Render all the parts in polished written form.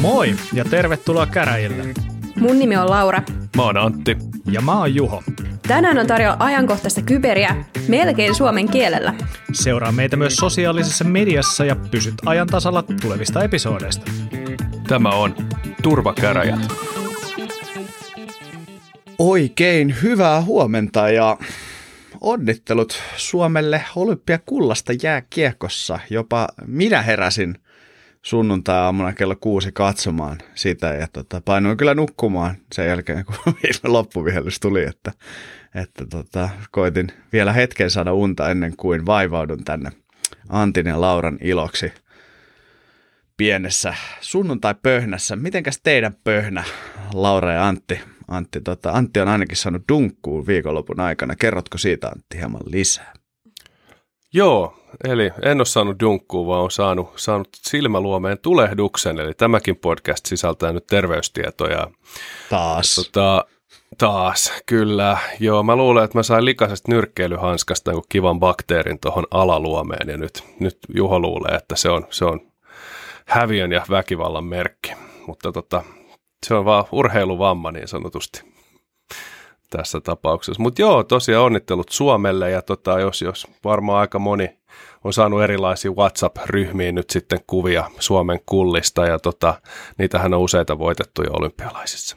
Moi ja tervetuloa käräjille. Mun nimi on Laura. Mä oon Antti. Ja mä oon Juho. Tänään on tarjolla ajankohtaista kyberiä melkein suomen kielellä. Seuraa meitä myös sosiaalisessa mediassa ja pysyt ajan tasalla tulevista episoodeista. Tämä on Turvakäräjät. Oikein hyvää huomenta ja onnittelut Suomelle olympiakullasta jääkiekossa. Jopa minä heräsin sunnuntai-aamuna kello 6 katsomaan sitä ja painoin kyllä nukkumaan sen jälkeen, kun loppuvihellys tuli, että koitin vielä hetken saada unta ennen kuin vaivaudun tänne Antin ja Lauran iloksi pienessä sunnuntai-pöhnässä. Mitenkäs teidän pöhnä, Laura ja Antti? Antti on ainakin saanut dunkkuun viikonlopun aikana. Kerrotko siitä, Antti, hieman lisää? Joo, eli en ole saanut dunkkuu, vaan olen saanut silmäluomeen tulehduksen, eli tämäkin podcast sisältää nyt terveystietoja. Taas, kyllä. Joo, mä luulen, että mä sain likaisesta nyrkkeilyhanskasta joku kivan bakteerin tuohon alaluomeen, ja nyt Juho luulee, että se on häviön ja väkivallan merkki, mutta se on vaan urheiluvamma niin sanotusti tässä tapauksessa. Mutta joo, tosiaan onnittelut Suomelle ja jos varmaan aika moni on saanut erilaisia WhatsApp-ryhmiin nyt sitten kuvia Suomen kullista ja niitähän on useita voitettuja olympialaisissa.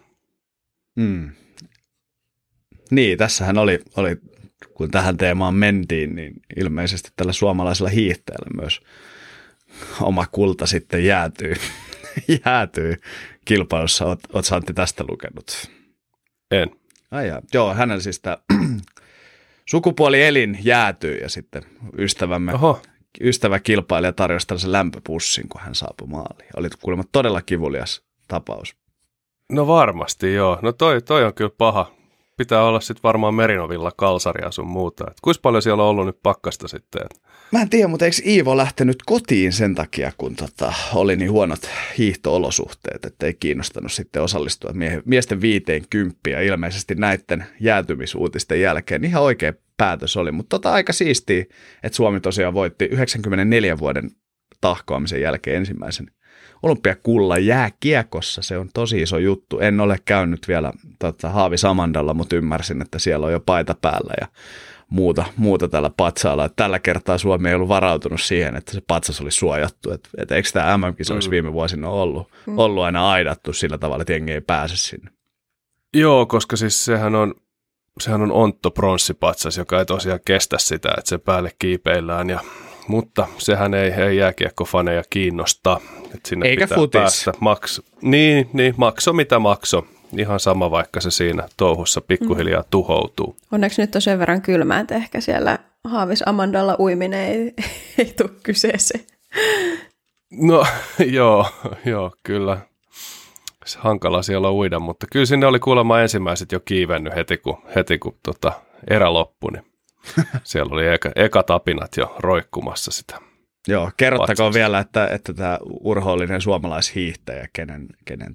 Niin, tässähän oli, kun tähän teemaan mentiin, niin ilmeisesti tällä suomalaisella hiihtäjällä myös oma kulta sitten jäätyy kilpailussa. Oletko Antti tästä lukenut? En. Joo, hänen siis sukupuolielin jäätyi ja sitten ystävä kilpailija tarjosi tällaisen lämpöpussin, kun hän saapui maaliin. Oli kuulemma todella kivulias tapaus. No varmasti joo. No toi on kyllä paha. Pitää olla sitten varmaan Merinovilla kalsaria sun muuta. Kuinka paljon siellä on ollut nyt pakkasta sitten? Mä en tiedä, mutta eikö Iivo lähtenyt kotiin sen takia, kun oli niin huonot hiihto-olosuhteet, että ei kiinnostanut sitten osallistua miesten 50 ja ilmeisesti näiden jäätymisuutisten jälkeen ihan oikea päätös oli. Mutta aika siistiä, että Suomi tosiaan voitti 94 vuoden tahkoamisen jälkeen ensimmäisen olympiakullan jääkiekossa. Se on tosi iso juttu. En ole käynyt vielä Haavisamandalla, mutta ymmärsin, että siellä on jo paita päällä ja muuta tällä patsaalla. Että tällä kertaa Suomi ei ollut varautunut siihen, että se patsas oli suojattu. Että eikö tämä MM-kisa olisi viime vuosina ollut aina aidattu sillä tavalla, että jengi ei pääse sinne? Joo, koska siis sehän on ontto pronssipatsas, joka ei tosiaan kestä sitä, että sen päälle kiipeillään mutta sehän ei jääkiekkofaneja kiinnosta. Että sinne eikä pitää futis. Päästä. Niin, makso mitä makso. Ihan sama, vaikka se siinä touhussa pikkuhiljaa tuhoutuu. Onneksi nyt on sen verran kylmää, että ehkä siellä Haavis-Amandalla uiminen ei tule kyseeseen. No joo, kyllä. Hankala siellä on uida, mutta kyllä sinne oli kuulemma ensimmäiset jo kiivennyt heti kun erä loppui, niin siellä oli eka tapinat jo roikkumassa sitä. Joo, kerrottakoon vielä, että tämä urhoollinen suomalaishiihtäjä, kenen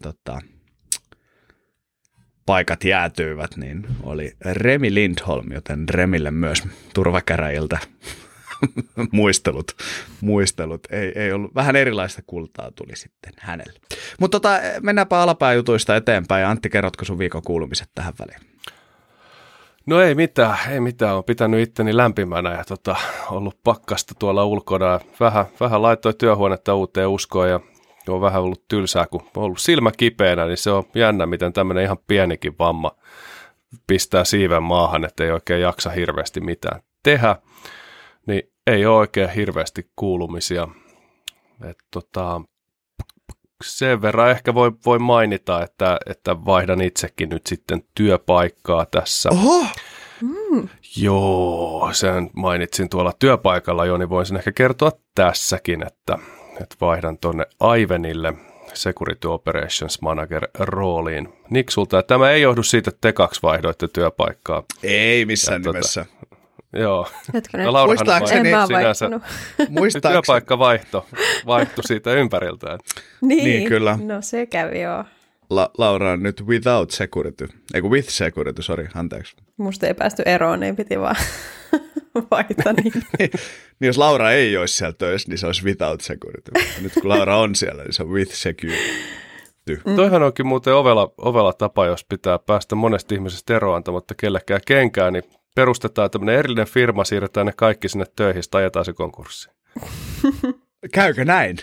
paikat jäätyivät, niin oli Remi Lindholm, joten Remille myös turvakäräjiltä muistelut. Ei ollut, vähän erilaista kultaa tuli sitten hänelle. Mutta mennäänpä alapääjutuista eteenpäin. Antti, kerrotko sun viikon kuulumiset tähän väliin? No ei mitään. Olen pitänyt itteni lämpimänä ja ollut pakkasta tuolla ulkona. Vähän laittoi työhuonetta uuteen uskoon ja on vähän ollut tylsää, kun on ollut silmä kipeänä, niin se on jännä, miten tämmöinen ihan pienikin vamma pistää siiven maahan, että ei oikein jaksa hirveästi mitään tehdä. Niin ei ole oikein hirveästi kuulumisia. Sen verran ehkä voi mainita, että vaihdan itsekin nyt sitten työpaikkaa tässä. Oho! Joo, sen mainitsin tuolla työpaikalla jo, niin voisin ehkä kertoa tässäkin, että vaihdan tuonne Aivenille Security Operations Manager rooliin. Niksulta, tämä ei johdu siitä, että te kaksi vaihdoitte työpaikkaa. Ei missään nimessä. Joo. Muistaakseni en mä vaihtunut. Työpaikka vaihtui siitä ympäriltään. Niin, kyllä. No se kävi joo. Laura on nyt without security. Eiku with security, anteeksi. Musta ei päästy eroon, niin piti vaan vaihtaa niin. Niin jos Laura ei olisi siellä töissä, niin se olisi without security. Nyt kun Laura on siellä, niin se on with security. keksitty. Toihan onkin muuten ovela tapa, jos pitää päästä monesta ihmisestä eroon antamatta kellekään kenkää, niin perustetaan tämmöinen erillinen firma, siirretään ne kaikki sinne töihin, sitten ajetaan se konkurssiin. Käykö näin?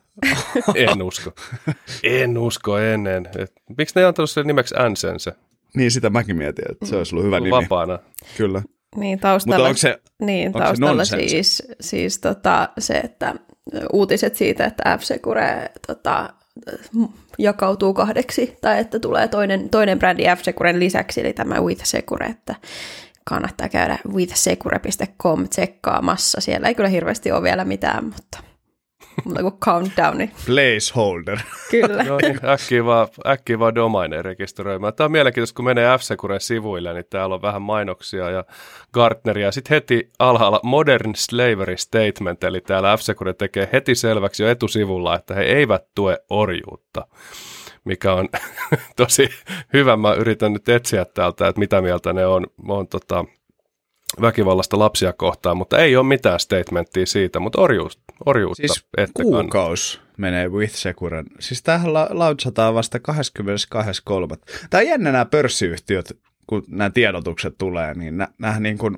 En usko ennen. Miksi ne ei antanut sen nimeksi Ansense? Niin, sitä mäkin mietin, että se olisi ollut hyvä nimi. Vapaana. Kyllä. Niin, taustalla, Mutta onko se siis se, että uutiset siitä, että F-Secure jakautuu kahdeksi, tai että tulee toinen brändi F-Securen lisäksi, eli tämä WithSecure, että kannattaa käydä withsecure.com tsekkaamassa. Siellä ei kyllä hirveästi ole vielä mitään, mutta kuin countdowni. Placeholder. Kyllä. No niin, äkkiä vaan domaineen rekisteröimään. Tämä on mielenkiintoista, kun menee F-Securen sivuille, niin täällä on vähän mainoksia ja Gartneria. Sitten heti alhaalla Modern Slavery Statement, eli täällä F-Secure tekee heti selväksi jo etusivulla, että he eivät tue orjuutta, mikä on tosi hyvä. Mä yritän nyt etsiä täältä, että mitä mieltä ne on väkivallasta lapsia kohtaan, mutta ei ole mitään statementtia siitä, mutta orjuutta siis ette kuukausi menee WithSecuren. Siis tämähän launchataan vasta 22.3. Tämä on jännä nämä pörssiyhtiöt, kun nämä tiedotukset tulee, niin nämä niin kuin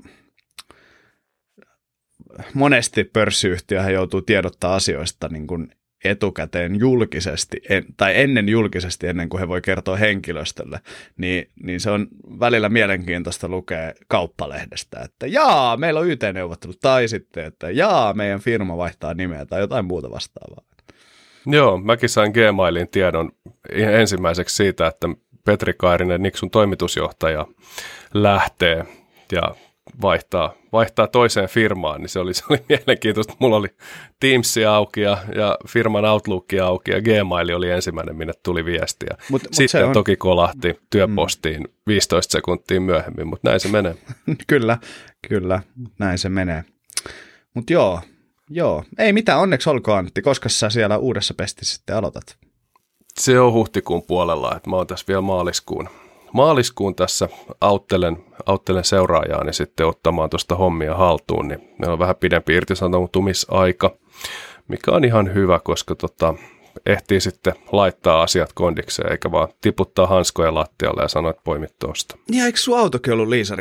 monesti pörssiyhtiöhän joutuu tiedottaa asioista niin kuin etukäteen julkisesti, tai ennen kuin he voi kertoa henkilöstölle, niin se on välillä mielenkiintoista lukea kauppalehdestä, että jaa, meillä on YT-neuvottelut, tai sitten, että jaa, meidän firma vaihtaa nimeä, tai jotain muuta vastaavaa. Joo, mäkin sain Gmailin tiedon ensimmäiseksi siitä, että Petri Kairinen, Niksun toimitusjohtaja, lähtee ja vaihtaa toiseen firmaan, niin se oli mielenkiintoista. Mulla oli Teams auki ja firman Outlook auki ja Gmail oli ensimmäinen, minne tuli viestiä. Sitten toki kolahti työpostiin 15 sekuntia myöhemmin, mutta näin se menee. Kyllä, näin se menee. Mutta joo, ei mitään, onneksi olkoon Antti, koska sä siellä uudessa pestissä sitten aloitat? Se on huhtikuun puolella, että mä oon tässä vielä maaliskuun tässä auttelen seuraajaani sitten ottamaan tuosta hommia haltuun, niin meillä on vähän pidempi irtisanoutumisaika, mikä on ihan hyvä, koska ehtii sitten laittaa asiat kondikseen, eikä vaan tiputtaa hanskoja lattialle ja sanoa, että poimit tuosta. Niin, eikö sun autokin ollut liisari?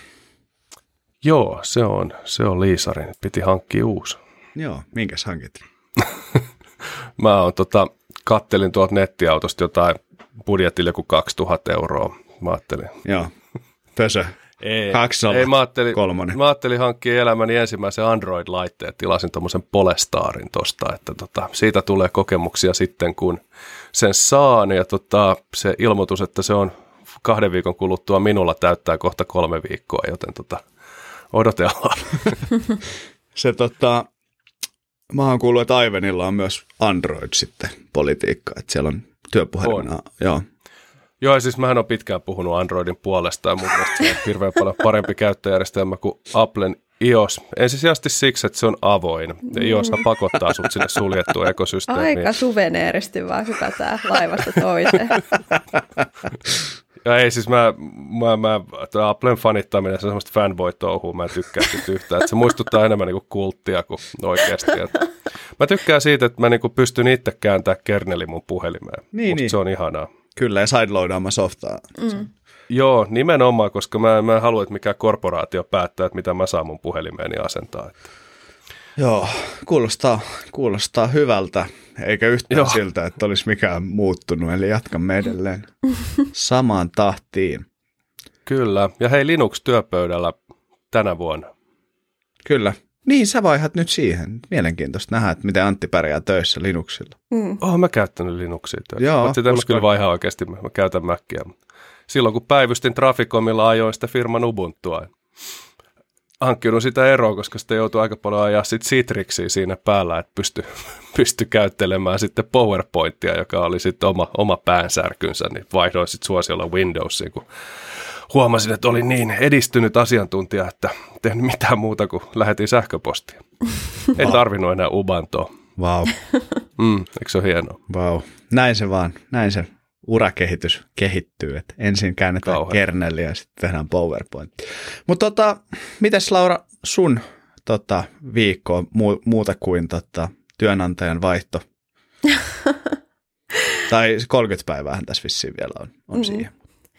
Joo, se on liisari. Piti hankkia uusi. Joo, minkäs hankit? Mä kattelin tuolta nettiautosta jotain budjetille joku 2000 €. Mä ajattelin. Joo, pösö. Ei, 203. Mä ajattelin hankkia elämäni ensimmäisen Android-laitteen. Tilasin tommosen Polestarin tosta, että siitä tulee kokemuksia sitten, kun sen saan. Ja se ilmoitus, että se on 2 viikon kuluttua minulla täyttää kohta 3 viikkoa, joten odotellaan. Se mä oon kuullut, että Ivanilla on myös Android sitten politiikka, että siellä on työpuhelimena. Joo. Joo, ja siis mähän olen pitkään puhunut Androidin puolesta, ja mun mielestä se on hirveän paljon parempi käyttöjärjestelmä kuin Applen iOS. Ensisijaisesti siksi, että se on avoin. Ja iOS pakottaa sut sinne suljettuun ekosysteemiin. Aika suveneeristi vaan hypätään laivasta toiseen. Ja ei siis Applen fanittaminen, se on semmoista fanboy-touhua, mä en tykkää siitä yhtään. Että se muistuttaa enemmän niinku kulttia kuin oikeasti. Mä tykkään siitä, että mä niinku pystyn itse kääntämään kernelin mun puhelimeen. Niin. Se on ihanaa. Kyllä, ja sideloadaamaan softaa. Joo, nimenomaan, koska mä en halua, että mikään korporaatio päättää, että mitä mä saan mun puhelimeeni asentaa. Joo, kuulostaa hyvältä, eikä yhtään siltä, että olisi mikään muuttunut, eli jatkamme edelleen samaan tahtiin. Kyllä, ja hei, Linux-työpöydällä tänä vuonna. Kyllä. Niin, sä vaihat nyt siihen. Mielenkiintoista nähdä, että miten Antti pärjää töissä Linuxilla. Oon mä käyttänyt Linuxia töissä. Joo. Sitä mä kyllä vaihaa oikeasti, mä käytän Macia. Silloin kun päivystin Traficomilla, ajoin sitä firman Ubuntua. Hankkiudun sitä eroa, koska sitä joutui aika paljon ajaa sit Citrixia siinä päällä, että pysty käyttelemään sitten PowerPointia, joka oli sitten oma päänsärkynsä, niin vaihdoin sitten suosiolla Windowsiin, kun huomasin, että oli niin edistynyt asiantuntija, että en tehnyt mitään muuta kuin lähetin sähköpostia. Ei tarvinnut enää Ubuntua. Vau. Eikö se ole hienoa? Vau. Näin se vaan. Näin se urakehitys kehittyy. Että ensin käännetään kerneliä ja sitten tehdään PowerPoint. Mutta mites Laura sun viikko muuta kuin työnantajan vaihto? Tai 30 päiväähän tässä vissiin vielä on siihen.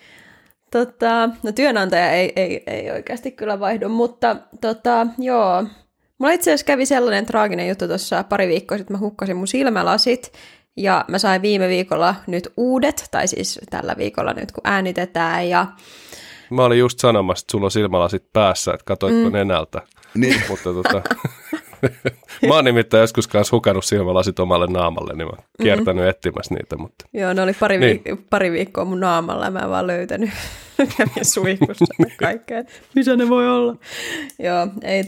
No työnantaja ei oikeasti kyllä vaihdu, mutta joo. Mulla itse asiassa kävi sellainen traaginen juttu tuossa pari viikkoa sitten, mä hukkasin mun silmälasit ja mä sain viime viikolla nyt uudet, tai siis tällä viikolla nyt kun äänitetään ja... Mä olin just sanomassa, että sulla on silmälasit päässä, että katoitko nenältä. Niin. Mutta mä oon nimittäin joskus kanssa hukannut silmälasit omalle naamalle, niin mä oon kiertänyt etsimässä niitä. Mutta... Joo, ne oli pari viikkoa mun naamalla ja mä en vaan löytänyt. Kävin suihkussa kaikkea. Missä ne voi olla? Joo, ei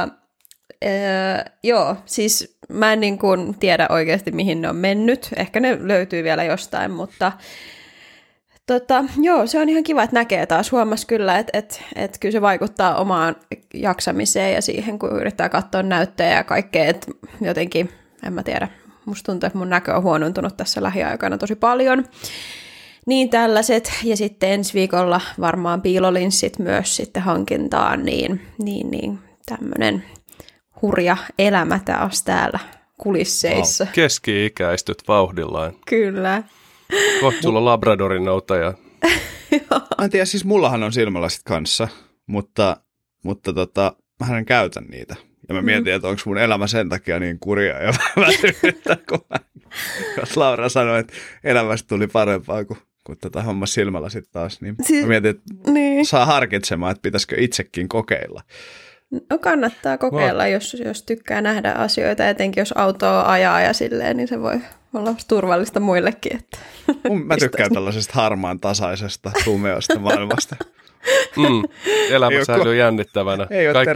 joo, siis mä en niin kuin tiedä oikeasti mihin ne on mennyt. Ehkä ne löytyy vielä jostain, mutta joo, se on ihan kiva, että näkee taas. Huomasi kyllä, että kyllä se vaikuttaa omaan jaksamiseen ja siihen, kun yrittää katsoa näyttöjä ja kaikkea, että jotenkin, en mä tiedä, musta tuntuu, että mun näkö on huonontunut tässä lähiaikana tosi paljon. Niin tällaiset, ja sitten ensi viikolla varmaan piilolinssit myös sitten hankintaan, niin tämmöinen hurja elämä taas täällä kulisseissa. Wow. Keski-ikäistyt vauhdillaan. Kyllä. Kohta sulla on Labradorin noutaja. Mä en tiedä, siis mullahan on silmälasit kanssa, mutta mähän en käytä niitä. Ja mä mietin, että onko mun elämä sen takia niin kurjaa ja väsynyttä, kun Laura sanoi, että elämästä tuli parempaa, kun homma silmälasit taas. Niin mä mietin, että saa harkitsemaan, että pitäisikö itsekin kokeilla. No kannattaa kokeilla, jos tykkää nähdä asioita, etenkin jos autoa ajaa ja silleen, niin se voi olla turvallista muillekin. Että mä tykkään tällaisesta harmaan tasaisesta, tumeasta maailmasta. Elämä säilyy jännittävänä. Ei ole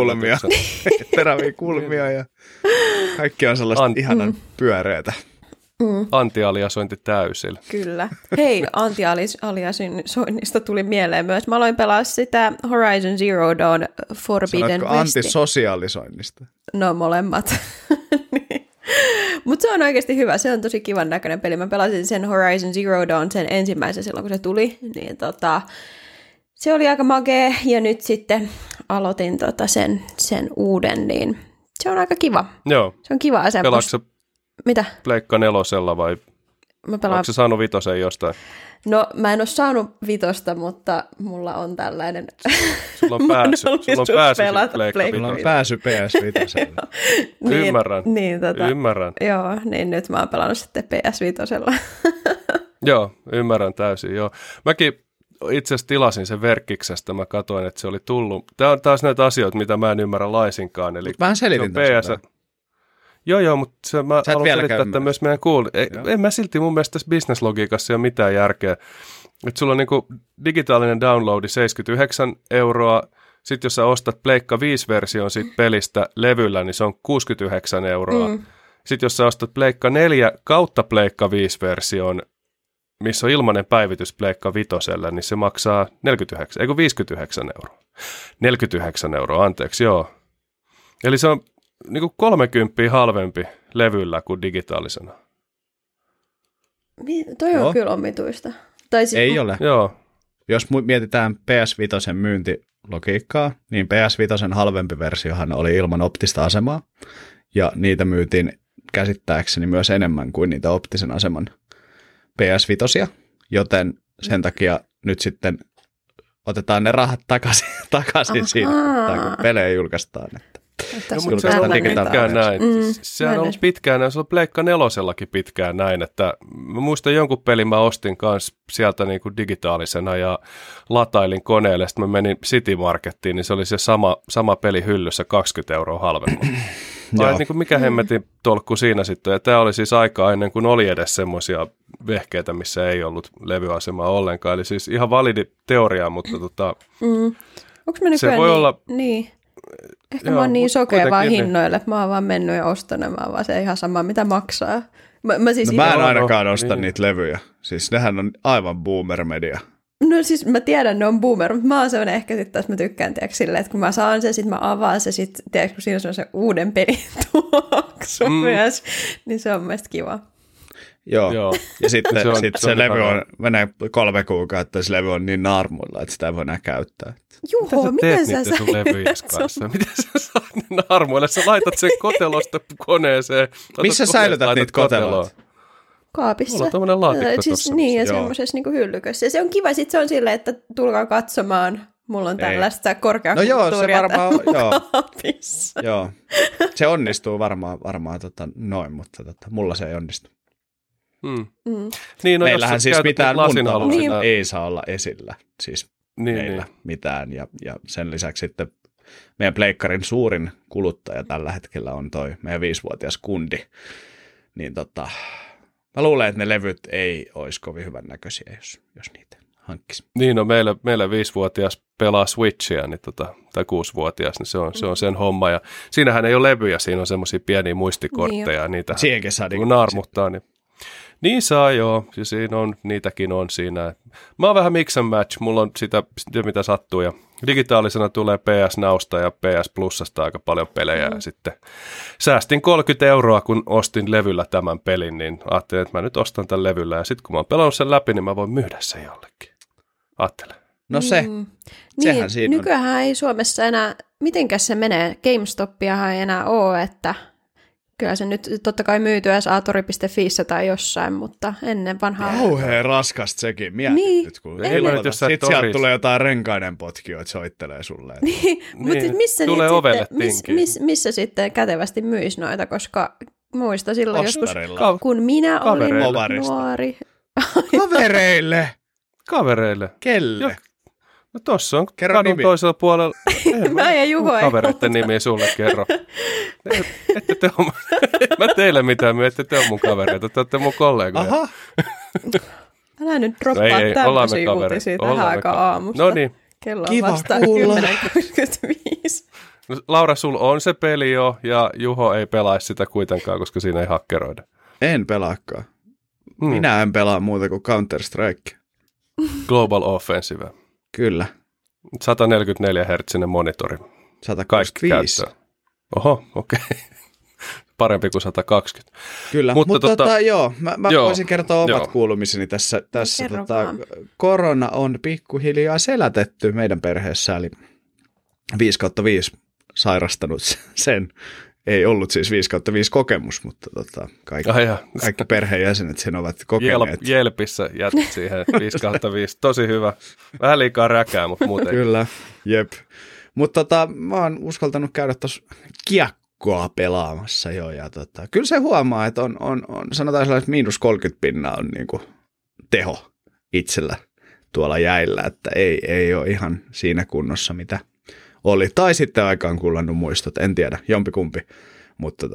teräviä kulmia ja kaikki on sellaista ihanan pyöreätä. Antialiasointi täysillä. Kyllä. Hei, antialiasoinnista tuli mieleen myös. Mä aloin pelaa sitä Horizon Zero Dawn Forbidden West. Antisosialisoinnista? No molemmat. Mutta se on oikeasti hyvä. Se on tosi kivan näköinen peli. Mä pelasin sen Horizon Zero Dawn sen ensimmäisen silloin, kun se tuli. Niin se oli aika magee ja nyt sitten aloitin sen uuden, niin se on aika kiva. Joo. Se on kiva asema. Pelaatko mitä? Pleikka 4 vai onko se saanut 5 jostain? No mä en ole saanut 5, mutta mulla on tällainen Sulla on pääsy Pleikka 5. Sulla on pääsy PS5. Ymmärrän. Ymmärrän. Joo, niin nyt mä oon pelannut sitten PS5. Joo, ymmärrän täysin. Joo. Mäkin itse asiassa tilasin sen Verkkiksestä, mä katsoin, että se oli tullut. Tämä on taas näitä asioita, mitä mä en ymmärrä laisinkaan. Eli vähän selitin tässä. Joo, mutta mä haluan selittää, että myös meidän en mä silti mun mielestä tässä business-logiikassa ei ole mitään järkeä. Että sulla on niinku digitaalinen downloadi 79 €, sitten jos sä ostat Pleikka 5-version siitä pelistä levyllä, niin se on 69 €. Sitten jos sä ostat Pleikka 4 kautta Pleikka 5-version, missä on ilmainen päivitys Pleikka 5:lle, niin se maksaa 59 €. 49 €, anteeksi, joo. Eli se on niinku 30 halvempi levyllä kuin digitaalisena. Toi on kyllä omituista. Tai siis ei ole. Joo. Jos mietitään PS5 myyntilogiikkaa, niin PS5 halvempi versiohan oli ilman optista asemaa, ja niitä myytiin käsittääkseni myös enemmän kuin niitä optisen aseman PS5, joten sen takia nyt sitten otetaan ne rahat takaisin siitä, kun pelejä julkaistaan. No, mutta se on pitkään näin. Sehän on ollut pitkään näin, se on Pleikka 4:llakin pitkään näin, että mä muistan jonkun pelin mä ostin kanssa sieltä niin kuin digitaalisena ja latailin koneelle, sitten mä menin City Markettiin, niin se oli se sama peli hyllyssä 20 € halvemmalla. Tai niin kuin mikä hemmetin tolkku siinä sitten, ja tämä oli siis aika ennen kuin oli edes semmoisia vehkeitä, missä ei ollut levyasemaa ollenkaan, eli siis ihan validi teoria, mutta onko mä se voi olla... Niin. Ehkä mä oon niin sokea vaan hinnoille, että mä oon vaan mennyt ja ostanut, mä oon vaan se ihan sama, mitä maksaa. Mä en ainakaan osta niitä levyjä. Siis nehän on aivan boomer-media. No siis mä tiedän, ne on boomer, mutta mä oon sellainen ehkä sitten taas mä tykkään silleen, että kun mä saan sen, sitten mä avaan se sitten, tiedätkö, kun siinä on se uuden pelin tuoksu myös, niin se on mielestäni kiva. Joo. Ja sitten se levy menee 3 kuukautta, se levy on niin naarmuilla, että sitä ei voi enää käyttää. Juho, miten sä sun levyjäs kanssa? Miten sä saat ne naarmuille? Sä laitat sen kotelosta koneeseen. Missä säilytät niitä koteloita? kaapissa. Mulla on tommonen laatikko siis, tossa. niin, ja Joo. semmoisessa niin hyllykössä. Ja se on kiva, sit se on silleen, että tulkaa katsomaan. Mulla on tällaista korkeakulttuuria. No joo, se varmaan, joo. kaapissa. Joo, se onnistuu varmaan noin, mutta mulla se ei onnistu. Niin, no Meillähän jos siis mitään mun alusina... ei saa olla esillä, siis Niin, meillä mitään. Ja sen lisäksi sitten meidän pleikkarin suurin kuluttaja tällä hetkellä on toi meidän 5-vuotias kundi. Niin mä luulen, että ne levyt ei olisi kovin hyvän näköisiä, jos niitä hankkisi. Niin, no meillä 5-vuotias pelaa Switchia, niin tai 6-vuotias, niin se on sen homma. Ja siinähän ei ole levyjä, siinä on semmoisia pieniä muistikortteja. Niin niitä siihenkin saa kun naarmuttaa, niin saa joo, ja siinä on, niitäkin on siinä. Mä oon vähän mix and match, mulla on sitä mitä sattuu, ja digitaalisena tulee PS Nowsta ja PS Plusasta aika paljon pelejä, ja sitten säästin 30 €, kun ostin levyllä tämän pelin, niin ajattelin, että mä nyt ostan tämän levyllä, ja sitten kun mä oon pelannut sen läpi, niin mä voin myydä sen jollekin. Ajattele. No sehän niin, siinä on. nykyään ei Suomessa enää, mitenkäs se menee, GameStopiahan ei enää ole, että kyllä se nyt totta kai myytyä saa tori.fiissä tai jossain, mutta ennen vanhaa... Kauhean raskasta sekin, mietit niin, nyt, kun sitten sieltä tulee jotain renkaiden potkijoita, soittelee sulle. Niin, mutta missä, tulee ovelle missä sitten kätevästi myisi noita, koska muista silloin Ostarilla. joskus, kun minä olin Ovarista. nuori. Kavereille. Kelle? No tossa on Kerro kadun nimi. toisella puolella. Mä ja Juho ei kavereiden nimiä sulle kerro. Ette te ole, mä teille mitään myy, ette te ole mun kavereita, te olette mun kollegoja. Aha. Älä nyt droppaa tämmöisiä uutisia tähän aikaan aamusta. No niin. Kello on Kiva vasta kuulla. 10.25. No, Laura, sulla on se peli jo, ja Juho ei pelaisi sitä kuitenkaan, koska siinä ei hakkeroida. En pelaakaan. Minä en pelaa muuta kuin Counter-Strike. Global Offensive. Kyllä. 144 Hz monitori. 125. Oho, okei. Parempi kuin 120. Kyllä, mutta joo, mä voisin kertoa omat kuulumiseni tässä korona on pikkuhiljaa selätetty meidän perheessä, eli 5/5 sairastanut sen. Ei ollut siis 5/5 kokemus, mutta kaikki perheenjäsenet sen ovat kokeneet. Jelpissä jätit siihen 5/5. Tosi hyvä. Vähän liikaa räkää, mutta muuten. Kyllä, jep. Mutta mä oon uskaltanut käydä tuossa kiekkoa pelaamassa jo. Ja kyllä se huomaa, että on sanotaan sellainen, että -30% on niinku teho itsellä tuolla jäillä, että ei ole ihan siinä kunnossa, mitä oli. Tai sitten aikaan kullannut muistot, en tiedä, jompikumpi. Mutta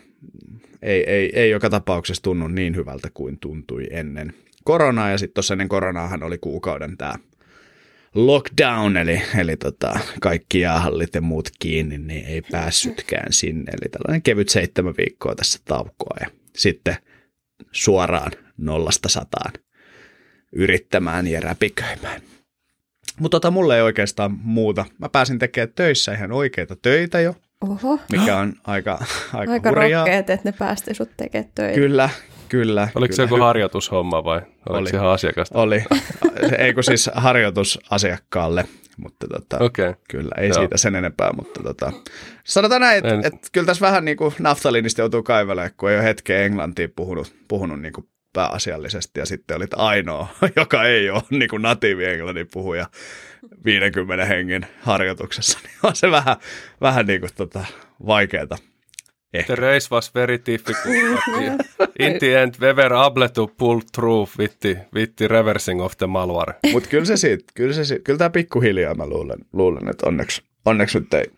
ei joka tapauksessa tunnu niin hyvältä kuin tuntui ennen koronaa. Ja sitten tuossa ennen koronaahan oli kuukauden tämä lockdown, eli kaikki jäähallit ja muut kiinni, niin ei päässytkään sinne. Eli tällainen kevyt 7 viikkoa tässä taukoa ja sitten suoraan 0-100 yrittämään ja räpiköimään. Mutta mulle ei oikeastaan muuta. Mä pääsin tekemään töissä ihan oikeita töitä jo, Oho. mikä on aika hurjaa. Rohkeet, että ne päästi sut tekemään töitä. Kyllä. Oliko se joku harjoitushomma vai oliko se ihan asiakasta? Oli. Ei kun siis harjoitus asiakkaalle, mutta okay. Kyllä, ei siitä sen enempää, mutta sanotaan näin, että kyllä tässä vähän niin kuin naftalinista joutuu kaivelemaan, kun ei ole hetkeä englantia puhunut niin kuin pääasiallisesti ja sitten olit ainoa, joka ei ole niin kuin natiivi englannin puhuja 50 hengen harjoituksessa, niin on se vähän niin kuin vaikeaa. The race was very difficult. In the end, we were able to pull through with the reversing of the malware. Mutta kyllä tämä pikkuhiljaa mä luulen, että onneksi nyt ei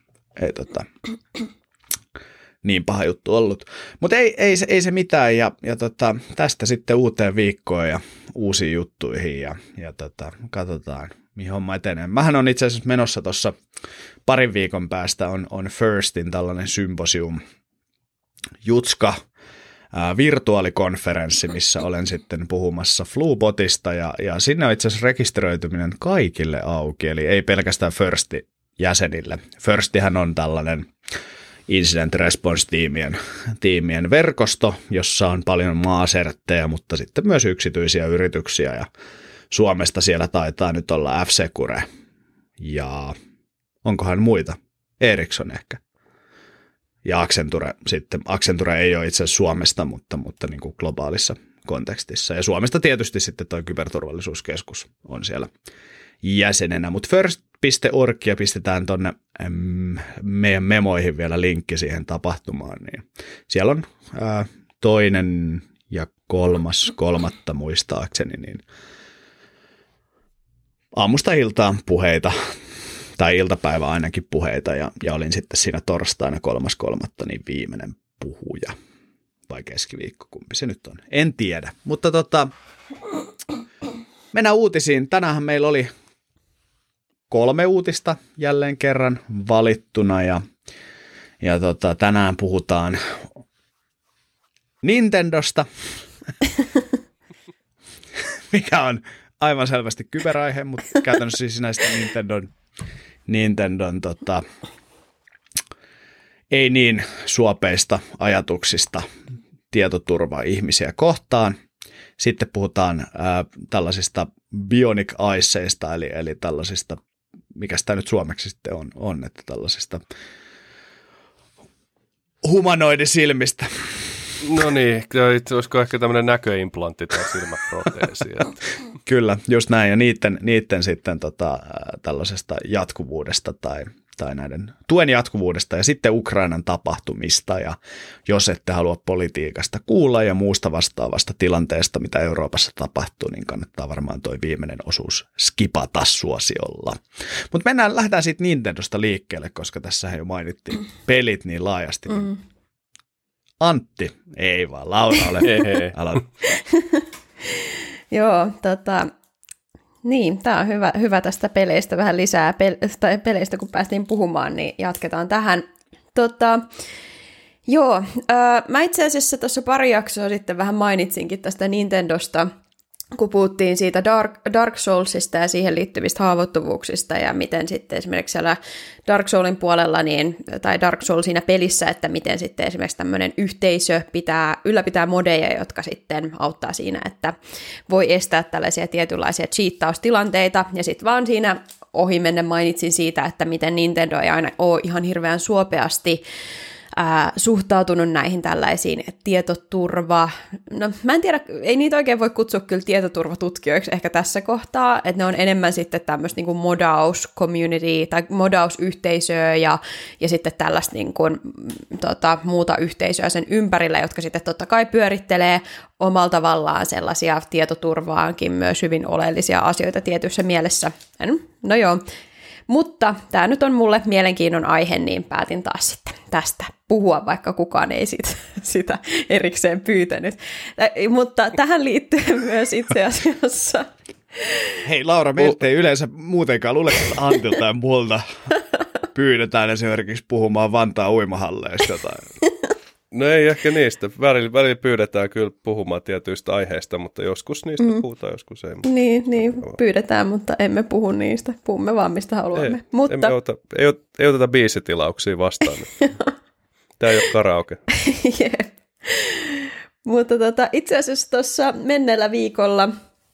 niin paha juttu ollut. Mutta ei se mitään ja tästä sitten uuteen viikkoon ja uusiin juttuihin ja katsotaan, mihin homma etenee. Mähän on itse asiassa menossa tuossa parin viikon päästä on Firstin tällainen symposium Jutska virtuaalikonferenssi, missä olen sitten puhumassa Flubotista ja sinne on itse asiassa rekisteröityminen kaikille auki, eli ei pelkästään First-jäsenille. Firstihän on tällainen incident response-tiimien verkosto, jossa on paljon maaserttejä, mutta sitten myös yksityisiä yrityksiä ja Suomesta siellä taitaa nyt olla F-Secure ja onkohan muita? Ericsson ehkä. Ja Accenture sitten. Accenture ei ole itse asiassa Suomesta, mutta niin kuin kontekstissa. Ja Suomesta tietysti sitten tuo kyberturvallisuuskeskus on siellä jäsenenä, mutta first.orgia pistetään tuonne meidän memoihin vielä linkki siihen tapahtumaan, niin siellä on 2. ja 3.3. muistaakseni, niin aamusta iltaan puheita, tai iltapäivä ainakin puheita, ja olin sitten siinä torstaina 3.3. niin viimeinen puhuja, vai keskiviikko, kumpi se nyt on, en tiedä, mutta mennään uutisiin. Tänään meillä oli 3 uutista jälleen kerran valittuna, ja tänään puhutaan Nintendosta, mikä on aivan selvästi kyberaihe, mutta käytännössä siis näistä Nintendon ei niin suopeista ajatuksista tietoturvaa ihmisiä kohtaan. Sitten puhutaan tällaisista bionic eyeseista, eli tällaisista, mikä tämä nyt suomeksi sitten on, että tällaisista humanoidisilmistä. No niin, olisiko ehkä tämmöinen näköimplantti tai silmäproteesi. Kyllä, just näin, ja niiden sitten tällaisesta jatkuvuudesta tai näiden tuen jatkuvuudesta ja sitten Ukrainan tapahtumista, ja jos ette halua politiikasta kuulla ja muusta vastaavasta tilanteesta, mitä Euroopassa tapahtuu, niin kannattaa varmaan toi viimeinen osuus skipata suosiolla. Mutta lähdetään siitä Nintendosta liikkeelle, koska tässä jo mainittiin pelit niin laajasti. Antti, ei vaan, Laura, ole. Aloita. Joo, niin, tämä on hyvä tästä peleistä vähän lisää, peleistä kun päästiin puhumaan, niin jatketaan tähän. Mä itse asiassa tuossa pari jaksoa sitten vähän mainitsinkin tästä Nintendosta, kun puhuttiin siitä Dark Soulsista ja siihen liittyvistä haavoittuvuuksista ja miten sitten esimerkiksi siellä Dark Soulin puolella, tai Dark Soul siinä pelissä, että miten sitten esimerkiksi tämmöinen yhteisö ylläpitää modeja, jotka sitten auttaa siinä, että voi estää tällaisia tietynlaisia cheattaustilanteita, ja sitten vaan siinä ohimennen mainitsin siitä, että miten Nintendo ei aina ole ihan hirveän suopeasti suhtautunut näihin tällaisiin no mä en tiedä, ei niitä oikein voi kutsua kyllä tietoturvatutkijoiksi ehkä tässä kohtaa, että ne on enemmän sitten tämmöistä niin kuin modaus-community tai modausyhteisöä ja sitten tällaista niin kuin, muuta yhteisöä sen ympärillä, jotka sitten totta kai pyörittelee omalla tavallaan sellaisia tietoturvaankin myös hyvin oleellisia asioita tietyssä mielessä. No joo. Mutta tämä nyt on mulle mielenkiinnon aihe, niin päätin taas sitten tästä puhua, vaikka kukaan ei sitä erikseen pyytänyt. Mutta tähän liittyy myös itse asiassa. Hei Laura, meiltä ei yleensä muutenkaan luule, että Antilta ja multa pyydetään esimerkiksi puhumaan Vantaan uimahalleista jotain. No ei ehkä niistä. Välillä pyydetään kyllä puhumaan tietyistä aiheista, mutta joskus niistä puhutaan, joskus ei. Niin, pyydetään, mutta emme puhu niistä. Puhumme vaan mistä haluamme. Mutta ei oteta biisitilauksia vastaan. Tämä ei ole karaoke. Jep. Mutta itse asiassa tuossa menneellä viikolla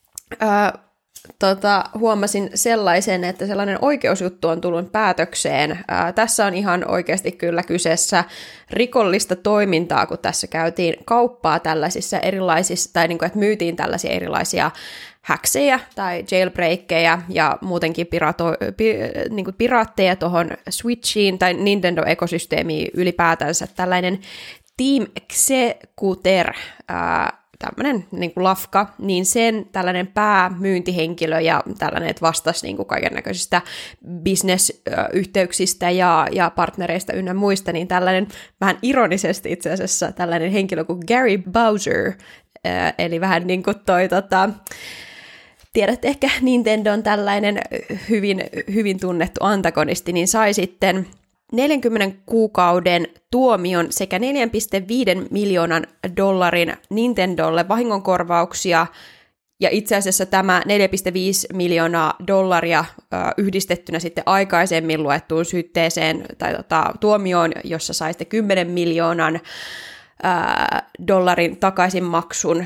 huomasin sellaisen, että sellainen oikeusjuttu on tullut päätökseen. Tässä on ihan oikeasti kyllä kyseessä rikollista toimintaa, kun tässä käytiin kauppaa tällaisissa erilaisissa, tai niin kuin, että myytiin tällaisia erilaisia häksejä tai jailbreakkeja ja muutenkin niin piraatteja tuohon Switchiin tai Nintendo-ekosysteemiin ylipäätänsä. Tällainen Team Executor, tämmöinen niin kuin lafka, niin sen tällainen päämyyntihenkilö ja tällainen, että vastasi niin kuin kaikennäköisistä business-yhteyksistä ja partnereista ynnä muista, niin tällainen vähän ironisesti itse asiassa tällainen henkilö kuin Gary Bowser, eli vähän niin kuin tiedät ehkä Nintendon tällainen hyvin tunnettu antagonisti, niin sai sitten 40 kuukauden tuomion sekä $4.5 miljoonan Nintendolle vahingonkorvauksia, ja itse asiassa tämä $4.5 miljoonaa yhdistettynä sitten aikaisemmin luettuun syytteeseen tai tuomioon, jossa sai sitten 10 miljoonan dollarin takaisinmaksun,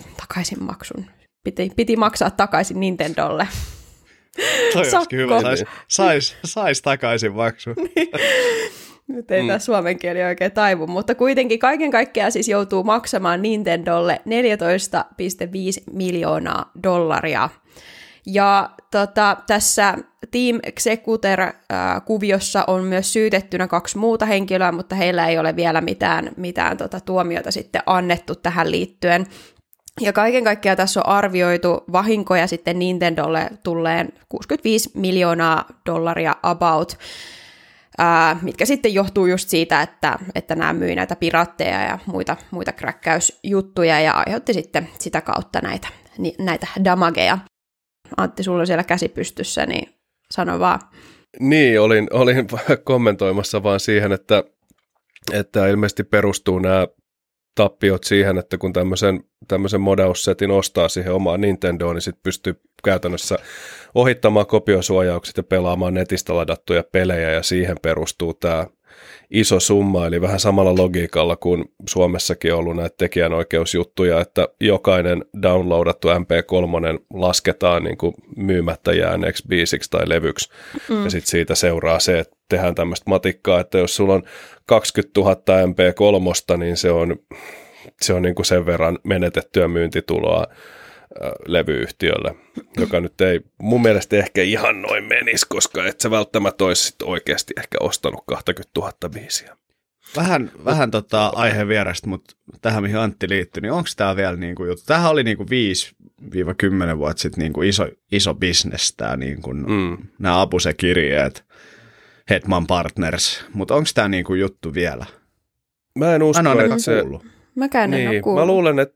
piti maksaa takaisin Nintendolle. Toi olisikin hyvä, sais takaisin maksu. Nyt ei tämä suomen kieli oikein taivu, mutta kuitenkin kaiken kaikkiaan siis joutuu maksamaan Nintendolle $14.5 miljoonaa. Ja tässä Team Executor-kuviossa on myös syytettynä 2 muuta henkilöä, mutta heillä ei ole vielä mitään tuomiota sitten annettu tähän liittyen. Ja kaiken kaikkiaan tässä on arvioitu vahinkoja sitten Nintendolle tulleen $65 miljoonaa about, mitkä sitten johtuu just siitä, että nämä myy näitä piraatteja ja muita kräkkäysjuttuja ja aiheutti sitten sitä kautta näitä damageja. Antti, sulla on siellä käsi pystyssä, niin sano vaan. Niin, olin kommentoimassa vaan siihen, että ilmeisesti perustuu nämä tappiot siihen, että kun tämmöisen modeussetin ostaa siihen omaan Nintendoon, niin sitten pystyy käytännössä ohittamaan kopiosuojaukset ja pelaamaan netistä ladattuja pelejä, ja siihen perustuu tämä iso summa, eli vähän samalla logiikalla kuin Suomessakin on ollut näitä tekijänoikeusjuttuja, että jokainen downloadattu MP3 lasketaan niin kuin myymättä jääneeksi biisiksi tai levyksi, ja sitten siitä seuraa se, että tehdään tämmöistä matikkaa, että jos sulla on 20 000 MP3, niin se on niin kuin sen verran menetettyä myyntituloa levyyhtiölle, joka nyt ei mun mielestä ehkä ihan noin menisi, koska et sä välttämättä olisi sit oikeasti ehkä ostanut 20 000 biisiä. Vähän aiheen vierestä, mutta tähän mihin Antti liittyi, niin onko tämä vielä niinku juttu? Tämähän oli niinku 5-10 vuotta sitten niinku iso bisnes, niinku, nämä Apuse-kirjeet, Hetman Partners, mutta onko tämä niinku juttu vielä? Mä en usko, että se... Mäkään en ole kuullut.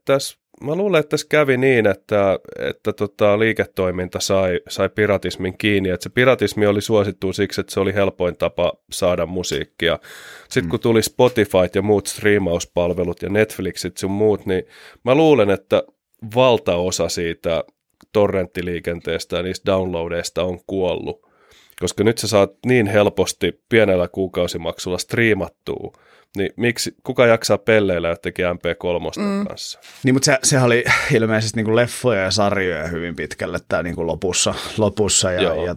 Mä luulen, että tässä kävi niin, että liiketoiminta sai piratismin kiinni, että se piratismi oli suosittu siksi, että se oli helpoin tapa saada musiikkia. Sitten kun tuli Spotify ja muut striimauspalvelut ja Netflixit sun muut, niin mä luulen, että valtaosa siitä torrenttiliikenteestä ja niistä downloadeista on kuollut, koska nyt sä saat niin helposti pienellä kuukausimaksulla striimattua, niin kuka jaksaa pelleillä jotenkin MP3 kanssa? Niin, mutta sehän oli ilmeisesti niin kuin leffoja ja sarjoja hyvin pitkälle tämä niin kuin lopussa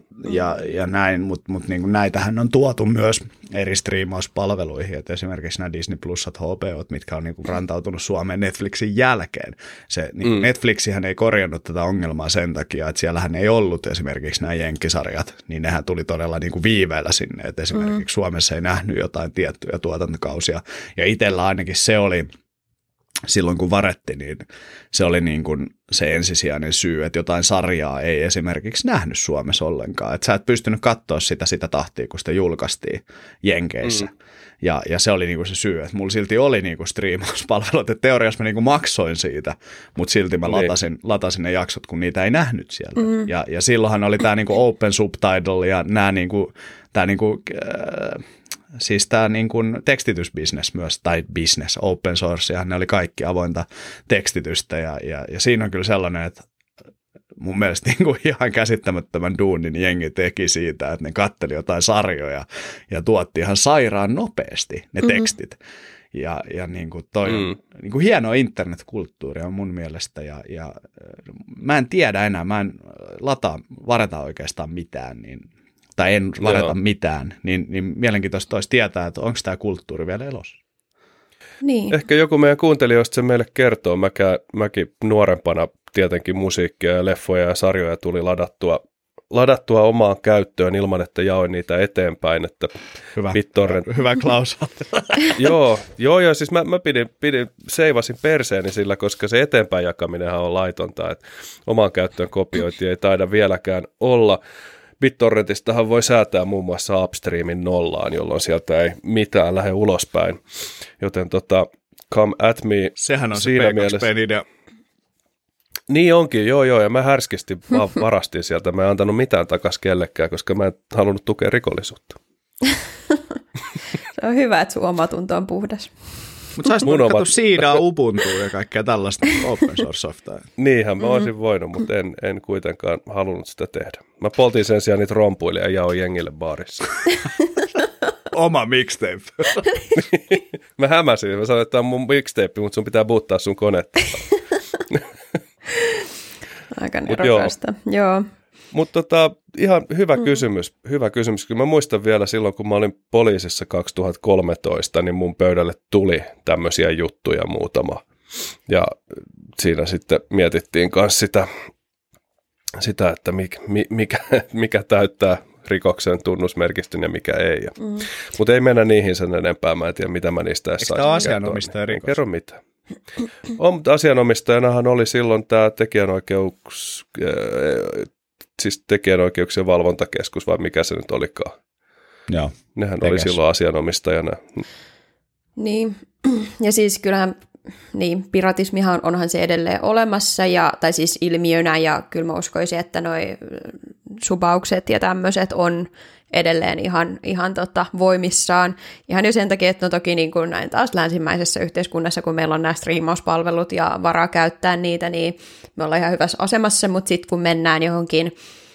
ja näin, mutta niin kuin näitähän on tuotu myös eri striimauspalveluihin, että esimerkiksi nämä Disney Plusat, HBOt, mitkä on niin kuin rantautunut Suomeen Netflixin jälkeen. Niin Netflixihän ei korjannut tätä ongelmaa sen takia, että siellähän ei ollut esimerkiksi nämä jenkkisarjat, niin nehän tuli todella niin kuin viiveellä sinne, että esimerkiksi Suomessa ei nähnyt jotain tiettyjä tuotantokausia. Ja itsellä ainakin se oli, silloin kun varetti, niin se oli niin kuin se ensisijainen syy, että jotain sarjaa ei esimerkiksi nähnyt Suomessa ollenkaan. Että sä et pystynyt katsoa sitä tahtia, kun sitä julkaistiin Jenkeissä. Ja se oli niin kuin se syy, että mulla silti oli niin kuin striimauspalvelut, että teoriassa mä niin kuin maksoin siitä, mutta silti mä latasin ne jaksot, kun niitä ei nähnyt sieltä. Ja silloinhan oli tämä niin kuin open subtitle ja nämä niin kuin, siis tämä niin kuin tekstitysbusiness myös, tai business, open source, ja ne oli kaikki avointa tekstitystä, ja siinä on kyllä sellainen, että mun mielestä niin kuin ihan käsittämättömän duunin jengi teki siitä, että ne katteli jotain sarjoja ja tuotti ihan sairaan nopeasti ne tekstit. Ja niin kuin toi niin kuin hieno internetkulttuuri on mun mielestä, ja mä en tiedä enää, mä en vareta oikeastaan mitään, tai en vareta mitään, niin mielenkiintoista olisi tietää, että onko tämä kulttuuri vielä elossa. Niin. Ehkä joku meidän kuuntelijoista se meille kertoo. Mäkin nuorempana tietenkin musiikkia ja leffoja ja sarjoja tuli ladattua omaan käyttöön ilman, että jaoin niitä eteenpäin. Että hyvä Klaus. Joo, siis mä seivasin perseeni sillä, koska se eteenpäin jakaminenhan on laitonta, että omaan käyttöön kopiointi ei taida vieläkään olla. BitTorrentistahan voi säätää muun muassa upstreamin nollaan, jolloin sieltä ei mitään lähde ulospäin. Joten come at me. Sehän on siinä se mielessä. idea. Niin onkin, joo, ja mä härskisti vaan varastin sieltä. Mä en antanut mitään takas kellekään, koska mä en halunnut tukea rikollisuutta. Se on hyvä, että sun omatunto on puhdas. Mutta sä olisit katsoa Siidaa, Ubuntua ja kaikkea tällaista open source softaa. Niinhän mä olisin voinut, mutta en kuitenkaan halunnut sitä tehdä. Mä poltin sen sijaan niitä rompuille ja jaoin jengille baarissa. Oma mixtape. Mä hämäsin, mä sanoin, että tämä on mun mixtape, mutta sun pitää boottaa sun konetta. Aika nerokasta, joo. Mutta ihan hyvä kysymys. Kyllä mä muistan vielä silloin, kun mä olin poliisissa 2013, niin mun pöydälle tuli tämmöisiä juttuja muutama. Ja siinä sitten mietittiin myös sitä että mikä täyttää rikoksen tunnusmerkistön ja mikä ei. Mutta ei mennä niihin sen enempää. Mä en tiedä, mitä mä niistä edes saisin. Eikö tämä asianomistajan rikos? Kerro mitään. Mutta asianomistajanahan oli silloin tämä tekijänoikeuksien valvontakeskus, vai mikä se nyt olikaan. Joo. Nehän oli silloin asianomistajana. Niin, ja siis kyllähän piratismihan onhan se edelleen olemassa, tai siis ilmiönä, ja kyllä mä uskoisin, että noi subaukset ja tämmöiset on edelleen ihan voimissaan. Ihan jo sen takia, että no toki niin kuin näin taas länsimäisessä yhteiskunnassa, kun meillä on nämä striimauspalvelut ja varaa käyttää niitä, niin me ollaan ihan hyvässä asemassa, mutta sitten kun mennään johonkin,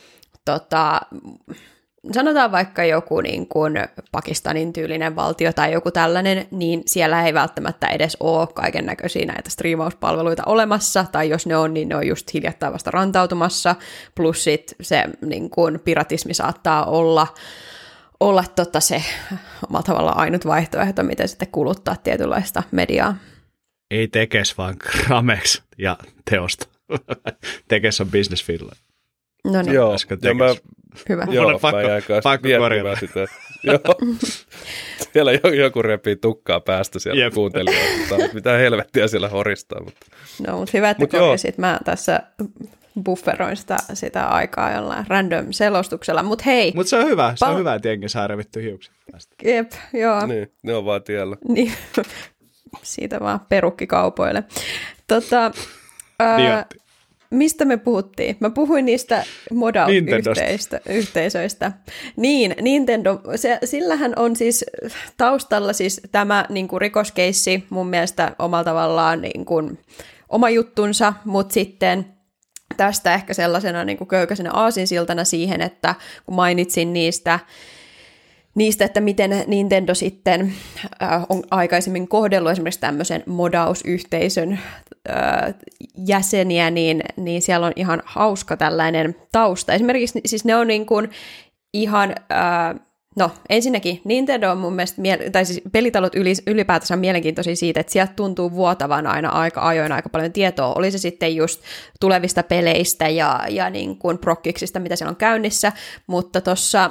sanotaan vaikka joku niin kuin Pakistanin tyylinen valtio tai joku tällainen, niin siellä ei välttämättä edes ole kaiken näköisiä näitä striimauspalveluita olemassa, tai jos ne on, niin ne on just hiljattain vasta rantautumassa, plus sit se niin kuin piratismi saattaa olla se omalla tavallaan ainut vaihtoehto, miten sitten kuluttaa tietynlaista mediaa. Ei Tekes, vaan Gramex ja Teosta. Tekes on Business Finland. No niin. Joo, hyvä. Joo, pakko korjata sitä. Joo. Siellä joku repii tukkaa päästä siellä kuuntelijoita. Mitä helvettiä siellä horistaa. Mutta. No, mutta hyvä, että korjasit. Mä tässä bufferoin sitä aikaa jollain random selostuksella. Mutta hei. Mutta se on hyvä. Se on hyvä, että jengi saa revitty hiukset tästä. Jep, joo. Niin, ne on vaan tiellä. Niin, siitä vaan perukkikaupoille. Mistä me puhuttiin? Mä puhuin niistä moda-yhteisöistä. Niin, Nintendo, sillähän on siis taustalla siis tämä niin kuin rikoskeissi mun mielestä omalla tavallaan niin kuin oma juttunsa, mutta sitten tästä ehkä sellaisena niin kuin köykäisenä aasinsiltana siihen, että kun mainitsin niistä, että miten Nintendo sitten on aikaisemmin kohdellut esimerkiksi tämmöisen modausyhteisön jäseniä, niin siellä on ihan hauska tällainen tausta. Esimerkiksi siis ne on niin kuin ihan, ensinnäkin Nintendo on mun mielestä, tai siis pelitalot ylipäätänsä on mielenkiintoisia siitä, että sieltä tuntuu vuotavan aina aika ajoin aika paljon tietoa. Oli se sitten just tulevista peleistä ja niin kuin prokkiksista, mitä siellä on käynnissä, mutta tuossa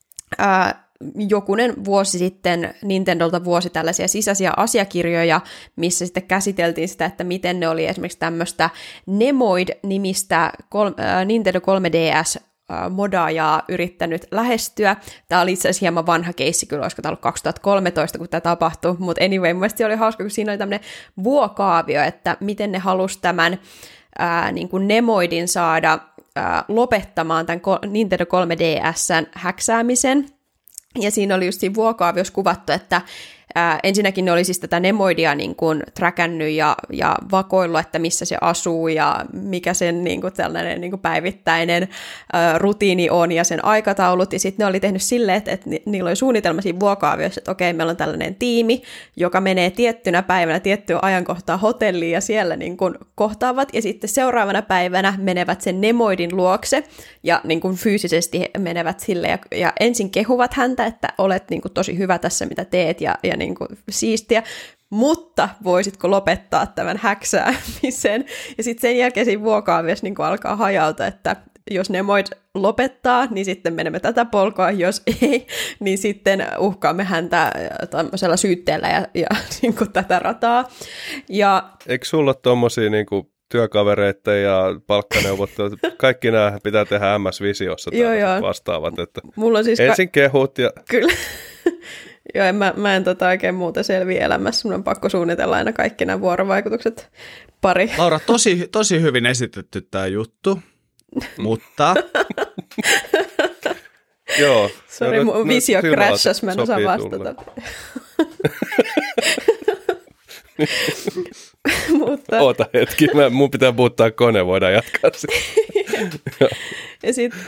jokunen vuosi sitten Nintendolta vuosi tällaisia sisäisiä asiakirjoja, missä sitten käsiteltiin sitä, että miten ne oli esimerkiksi tämmöistä Nemoid-nimistä Nintendo 3DS-modaajaa yrittänyt lähestyä. Tämä oli itse asiassa hieman vanha keissi, kyllä olisiko tämä ollut 2013, kun tämä tapahtui, mutta anyway, mun mielestä oli hauska, kun siinä oli tämmöinen vuokaavio, että miten ne halusi tämän niin kuin Nemoidin saada lopettamaan tämän Nintendo 3DS:n häksäämisen. Ja siinä oli just siinä vuokaaviossa kuvattu, että ensinnäkin ne oli siis tätä Nemoidia niin kuin trackannut ja vakoillut, että missä se asuu ja mikä sen niin kuin tällainen niin kuin päivittäinen rutiini on ja sen aikataulut. Ja sitten ne oli tehnyt silleen, että niillä oli suunnitelma siinä vuokaaviossa, että okei, meillä on tällainen tiimi, joka menee tiettynä päivänä tiettyä ajankohtaa hotelliin ja siellä niin kuin kohtaavat. Ja sitten seuraavana päivänä menevät sen Nemoidin luokse ja niin kuin fyysisesti menevät sille ja ensin kehuvat häntä, että olet niin kuin tosi hyvä tässä, mitä teet ja niin kuin siistiä, mutta voisitko lopettaa tämän häksäämisen? Ja sitten sen jälkeen siinä vuokaaviossa niin kuin alkaa hajauta, että jos Nemoid lopettaa, niin sitten menemme tätä polkoa, jos ei, niin sitten uhkaamme häntä tämmöisellä syytteellä ja niin kuin tätä rataa. Ja eikö sulla ole tommosia niin kuin työkavereita ja palkkaneuvottelut, kaikki nämä pitää tehdä MS-visiossa vastaavat, että mulla on siis ensin kehut ja kyllä. Joo, mä en oikein muuta selviä elämässä. Mun on pakko suunnitella aina kaikki nämä vuorovaikutukset pari. Laura, tosi hyvin esitetty tämä juttu, mutta joo. Sori, mun visio crashas, mä en osaa vastata. Mutta oota hetki, mun pitää muuttaa kone, voidaan jatkaa sitten. Ja sitten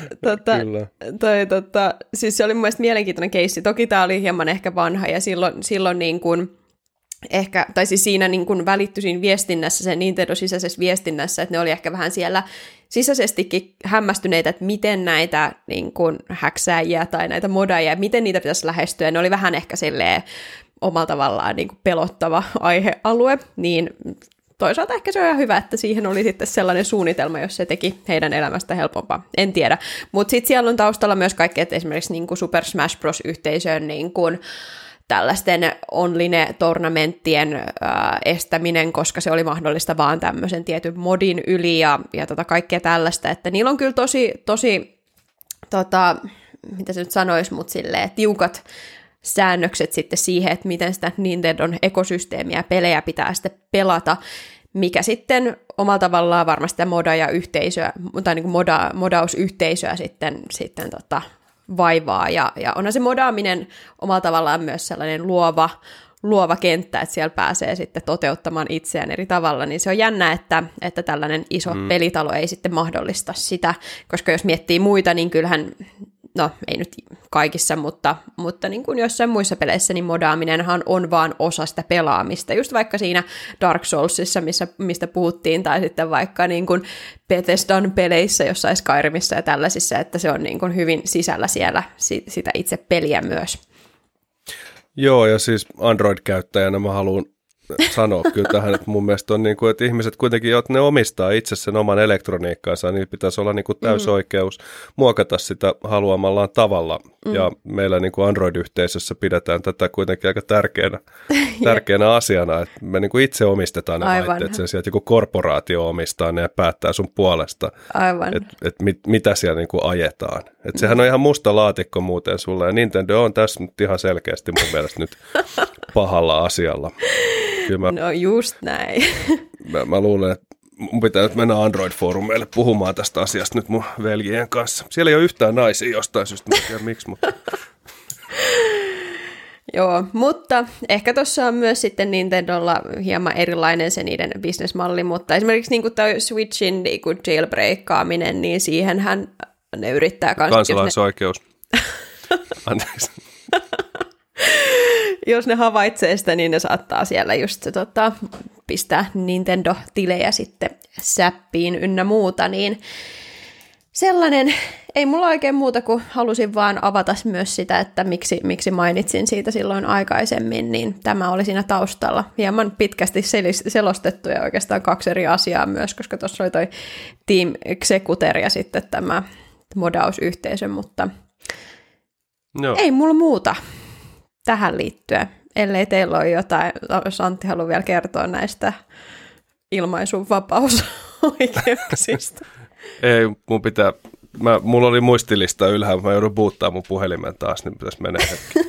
siis se oli mun mielestä mielenkiintoinen keissi. Toki tämä oli hieman ehkä vanha ja silloin niin kuin ehkä, tai siis siinä niin kuin välittyi siinä viestinnässä, sen Nintendo-sisäisessä viestinnässä, että ne oli ehkä vähän siellä sisäisestikin hämmästyneitä, että miten näitä niin kuin häksääjiä tai näitä modaajia, miten niitä pitäisi lähestyä. Ne oli vähän ehkä silleen omalla tavallaan niin kuin pelottava aihealue, niin toisaalta ehkä se on ihan hyvä, että siihen oli sitten sellainen suunnitelma, jos se teki heidän elämästä helpompaa. En tiedä. Mutta sitten siellä on taustalla myös kaikki, että esimerkiksi niin kuin Super Smash Bros. Yhteisön niin kuin tällaisten online-tornamenttien estäminen, koska se oli mahdollista vaan tämmöisen tietyn modin yli ja kaikkea tällaista. Että niillä on kyllä tosi mitä se nyt sanoisi, mutta silleen tiukat säännökset sitten siihen, että miten sitä Nintendon ekosysteemiä ja pelejä pitää sitten pelata, mikä sitten omalla tavallaan varmasti sitä modaajayhteisöä, tai niin kuin modausyhteisöä sitten vaivaa, ja onhan se modaaminen omalla tavallaan myös sellainen luova kenttä, että siellä pääsee sitten toteuttamaan itseään eri tavalla, niin se on jännä, että tällainen iso pelitalo ei sitten mahdollista sitä, koska jos miettii muita, niin kyllähän no ei nyt kaikissa, mutta niin kuin jossain muissa peleissä, niin modaaminenhan on vaan osa sitä pelaamista. Just vaikka siinä Dark Soulsissa, mistä puhuttiin, tai sitten vaikka niin kuin Bethesdan peleissä, jossain Skyrimissa ja tällaisissa, että se on niin kuin hyvin sisällä siellä sitä itse peliä myös. Joo, ja siis Android-käyttäjänä mä haluan sanoa kyllä tähän, että mun mielestä on niin kuin, että ihmiset kuitenkin, jotka ne omistaa itse sen oman elektroniikkaansa, niin pitäisi olla niin kuin täysoikeus muokata sitä haluamallaan tavalla. Ja meillä niin kuin Android-yhteisössä pidetään tätä kuitenkin aika tärkeänä asiana, että me niin kuin itse omistetaan ne laitteet sen sijaan, että joku korporaatio omistaa ne ja päättää sun puolesta, että mitä siellä niin kuin ajetaan. Että sehän on ihan musta laatikko muuten sulle, ja Nintendo on tässä nyt ihan selkeästi mun mielestä nyt pahalla asialla. No just näin. Mä luulen, että mun pitää nyt mennä Android-foorumeille puhumaan tästä asiasta nyt mun veljien kanssa. Siellä ei ole yhtään naisia jostain syystä, mä en tiedä miksi, mutta... Joo, mutta ehkä tuossa on myös sitten Nintendolla hieman erilainen se niiden bisnesmalli, mutta esimerkiksi niin kuin toi Switchin niin kuin jailbreakkaaminen, niin siihenhän ne yrittää kanssa... Kansalaisoikeus. Anteeksi. Jos ne havaitsee sitä, niin ne saattaa siellä just pistää Nintendo-tilejä sitten säppiin ynnä muuta, niin sellainen, ei mulla oikein muuta kuin halusin vaan avata myös sitä, että miksi mainitsin siitä silloin aikaisemmin, niin tämä oli siinä taustalla hieman pitkästi selostettu ja oikeastaan kaksi eri asiaa myös, koska tuossa oli toi Team Executor ja sitten tämä modausyhteisö, mutta ei mulla muuta tähän liittyen, ellei teillä ole jotain, jos Antti haluaa vielä kertoa näistä ilmaisunvapausoikeuksista. Ei, mulla oli muistilista ylhäällä, mä joudun boottaa mun puhelimen taas, niin pitäisi mennä hetki.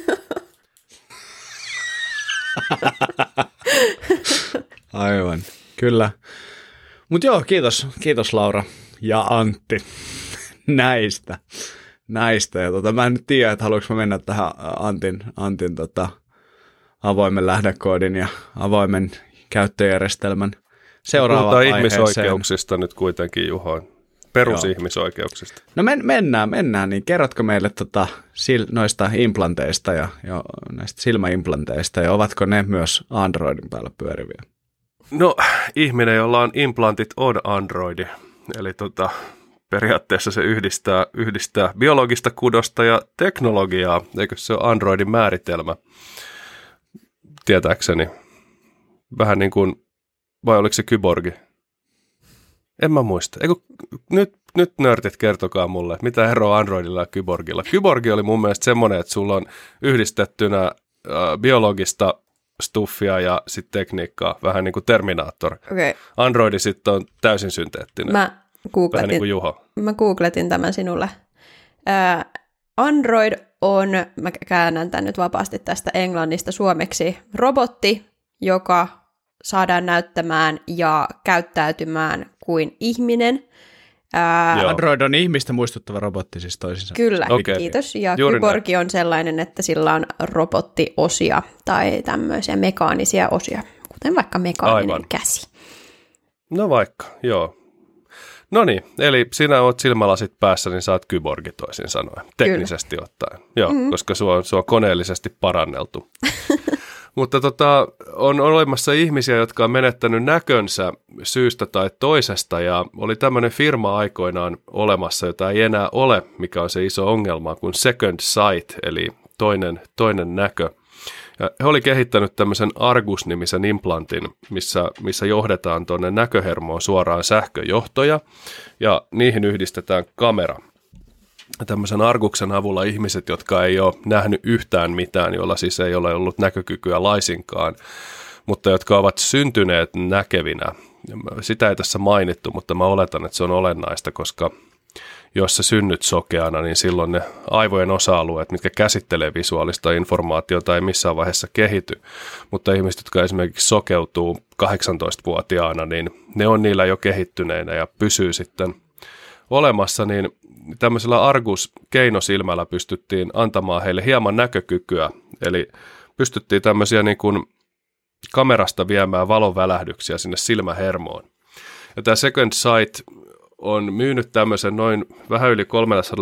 Aivan, kyllä. Mutta joo, kiitos Laura ja Antti näistä. Ja mä en nyt tiedä, että haluanko mä mennä tähän Antin avoimen lähdekoodin ja avoimen käyttöjärjestelmän seuraavaan aiheeseen. Puhutaan ihmisoikeuksista nyt kuitenkin, Juho. Perusihmisoikeuksista. No mennään, niin kerrotko meille noista implanteista ja näistä silmäimplanteista, ja ovatko ne myös Androidin päällä pyöriviä? No, ihminen, jolla on implantit, on Androidi. Eli periaatteessa se yhdistää biologista kudosta ja teknologiaa, eikö se ole Androidin määritelmä, tietääkseni. Vähän niin kuin, vai oliko se kyborgi? En mä muista. Nyt nörtit kertokaa mulle, mitä eroa Androidilla ja kyborgilla. Kyborgi oli mun mielestä semmoinen, että sulla on yhdistettynä biologista stuffia ja sitten tekniikkaa, vähän niin kuin Terminaattor. Okay. Androidi sitten on täysin synteettinen. Vähän niin kuin Juho. Mä googletin tämän sinulle. Android on, mä käännän tämän nyt vapaasti tästä englannista suomeksi, robotti, joka saadaan näyttämään ja käyttäytymään kuin ihminen. Android on ihmistä muistuttava robotti siis toisinsa. Kyllä, okay. Kiitos. Ja kyborgi on sellainen, että sillä on robottiosia tai tämmöisiä mekaanisia osia, kuten vaikka mekaaninen käsi. No vaikka, joo. No niin, eli sinä oot silmälasit päässä, niin saat kyborgi toisin sanoen, teknisesti ottaen. Joo, koska se on koneellisesti paranneltu. Mutta on olemassa ihmisiä, jotka on menettänyt näkönsä syystä tai toisesta, ja oli tämmöinen firma aikoinaan olemassa, jota ei enää ole, mikä on se iso ongelma, kuin Second Sight, eli toinen näkö. Ja he oli kehittänyt tämmöisen Argus-nimisen implantin, missä johdetaan tuonne näköhermoon suoraan sähköjohtoja, ja niihin yhdistetään kamera. Tämmöisen Arguksen avulla ihmiset, jotka ei ole nähnyt yhtään mitään, joilla siis ei ole ollut näkökykyä laisinkaan, mutta jotka ovat syntyneet näkevinä. Sitä ei tässä mainittu, mutta mä oletan, että se on olennaista, koska jos sä synnyt sokeana, niin silloin ne aivojen osa-alueet, mitkä käsittelee visuaalista informaatiota, ei missään vaiheessa kehity. Mutta ihmiset, jotka esimerkiksi sokeutuu 18-vuotiaana, niin ne on niillä jo kehittyneinä ja pysyy sitten olemassa, niin tämmöisellä Argus-keinosilmällä pystyttiin antamaan heille hieman näkökykyä, eli pystyttiin tämmöisiä niin kuin kamerasta viemään valonvälähdyksiä sinne silmähermoon. Ja tämä Second Sight on myynyt tämmöisen noin vähän yli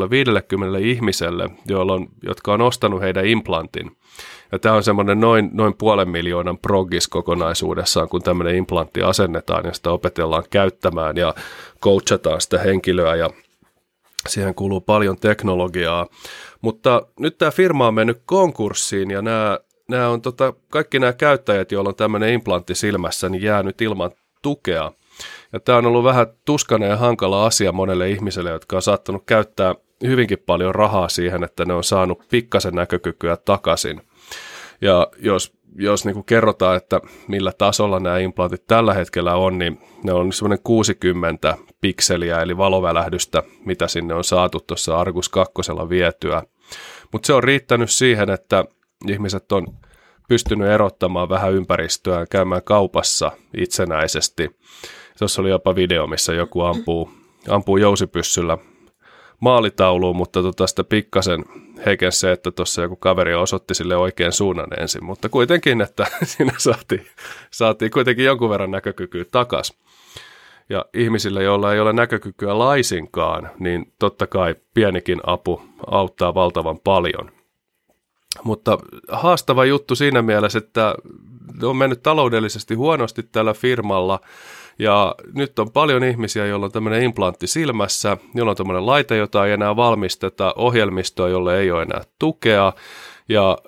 350 ihmiselle, jotka on ostanut heidän implantin. Ja tämä on semmoinen noin 500,000 proggis kokonaisuudessaan, kun tämmöinen implantti asennetaan ja sitä opetellaan käyttämään ja coachataan sitä henkilöä ja siihen kuuluu paljon teknologiaa. Mutta nyt tämä firma on mennyt konkurssiin ja nämä on kaikki nämä käyttäjät, joilla on tämmöinen implantti silmässä, niin jää nyt ilman tukea. Ja tämä on ollut vähän tuskainen ja hankala asia monelle ihmiselle, jotka on saattanut käyttää hyvinkin paljon rahaa siihen, että ne on saanut pikkasen näkökykyä takaisin. Ja jos niin kuin kerrotaan, että millä tasolla nämä implantit tällä hetkellä on, niin ne on semmoinen 60 pikseliä, eli valovälähdystä, mitä sinne on saatu tuossa Argus 2 vietyä. Mutta se on riittänyt siihen, että ihmiset on pystynyt erottamaan vähän ympäristöä ja käymään kaupassa itsenäisesti. Tuossa oli jopa video, missä joku ampuu jousipyssyllä maalitauluun, mutta sitä pikkasen heikensi se, että tuossa joku kaveri osoitti sille oikean suunnan ensin, mutta kuitenkin, että siinä saatiin kuitenkin jonkun verran näkökykyä takaisin. Ja ihmisille, joilla ei ole näkökykyä laisinkaan, niin totta kai pienikin apu auttaa valtavan paljon. Mutta haastava juttu siinä mielessä, että on mennyt taloudellisesti huonosti tällä firmalla, ja nyt on paljon ihmisiä, joilla on tämmöinen implantti silmässä, jolla on tämmöinen laite, jota ei enää valmisteta, ohjelmistoa, jolle ei ole enää tukea, ja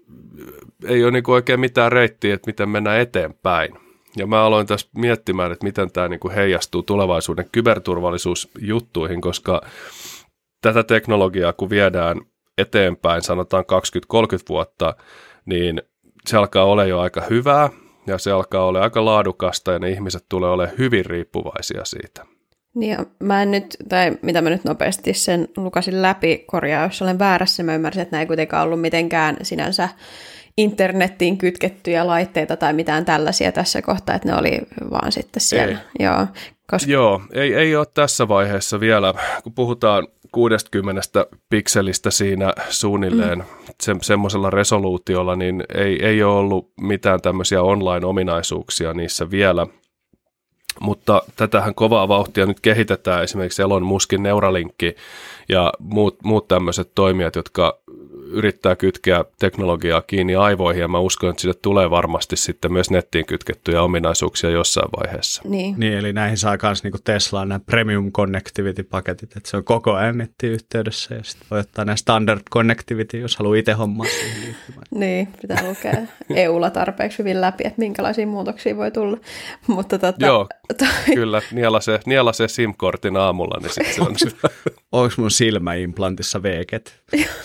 ei ole niin kuin oikein mitään reittiä, että miten mennään eteenpäin. Ja mä aloin tässä miettimään, että miten tämä niin kuin heijastuu tulevaisuuden kyberturvallisuusjuttuihin, koska tätä teknologiaa, kun viedään eteenpäin, sanotaan 20-30 vuotta, niin se alkaa olla jo aika hyvää, ja se alkaa olla aika laadukasta, ja ne ihmiset tulee olemaan hyvin riippuvaisia siitä. Niin ja mä en nyt, tai mitä mä nyt nopeasti sen lukasin läpi, korjaa, jos olen väärässä, mä ymmärsin, että nämä ei kuitenkaan ollut mitenkään sinänsä internettiin kytkettyjä laitteita tai mitään tällaisia tässä kohtaa, että ne oli vaan sitten siellä. Joo, ei ole tässä vaiheessa vielä, kun puhutaan 60 pikselistä siinä suunnilleen semmoisella resoluutiolla, niin ei ole ollut mitään tämmöisiä online-ominaisuuksia niissä vielä. Mutta tätähän kovaa vauhtia nyt kehitetään, esimerkiksi Elon Muskin Neuralinkki ja muut tämmöiset toimijat, jotka yrittää kytkeä teknologiaa kiinni aivoihin, ja mä uskon, että sille tulee varmasti sitten myös nettiin kytkettyjä ominaisuuksia jossain vaiheessa. Niin eli näihin saa myös niin Teslaan nämä Premium Connectivity-paketit, että se on koko ajan nettiyhteydessä, ja sitten voi ottaa nämä Standard Connectivity, jos haluaa itse hommaa siihen liittymään. Niin, pitää lukea EUlla tarpeeksi hyvin läpi, että minkälaisia muutoksia voi tulla. Mutta Joo, kyllä, nielasee SIM-kortin aamulla, niin sitten se on hyvä. Onko mun silmäimplantissa veeket?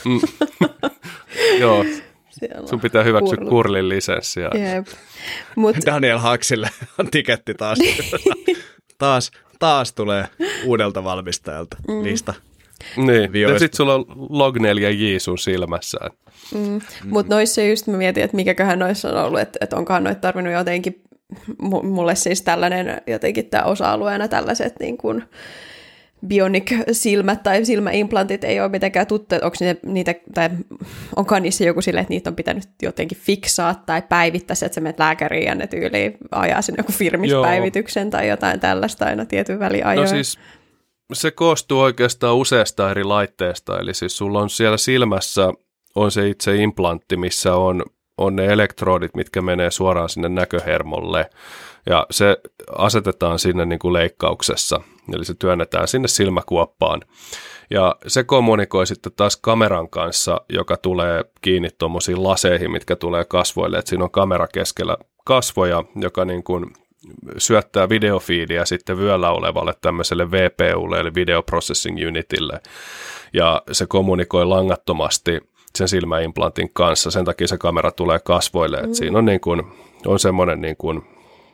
Joo, sun pitää hyväksyä Kurlin lisenssi. Daniel Haksille on tiketti taas. taas tulee uudelta valmistajalta lista. Niin, ja sitten sulla on Log4j sun silmässään. Mutta noissa just mä mietin, että mikäköhän noissa on ollut, että onkohan noita tarvinnut jotenkin, mulle siis tällainen jotenkin tämä osa-alueena tällaiset niin kuin bionic-silmät tai silmäimplantit ei ole mitenkään tuttuja, onko niitä, tai onkaan niissä joku silleen, että niitä on pitänyt jotenkin fiksaa tai päivittää, että sä menet lääkäriin ja ne tyyliin ajaa sinne joku firmispäivityksen tai jotain tällaista aina tietyn väliajoin. No siis se koostuu oikeastaan useasta eri laitteesta, eli siis sulla on siellä silmässä on se itse implantti, missä on on ne elektrodit, mitkä menee suoraan sinne näköhermolle. Ja se asetetaan sinne niin kuin leikkauksessa, eli se työnnetään sinne silmäkuoppaan. Ja se kommunikoi sitten taas kameran kanssa, joka tulee kiinni tuommoisiin laseihin, mitkä tulee kasvoille. Et siinä on kamera keskellä kasvoja, joka niin kuin syöttää videofiidiä sitten vyöllä olevalle tämmöiselle VPUlle, eli Video Processing Unitille. Ja se kommunikoi langattomasti sen silmäimplantin kanssa. Sen takia se kamera tulee kasvoille. Et siinä on, niin kuin, on semmoinen niin kuin,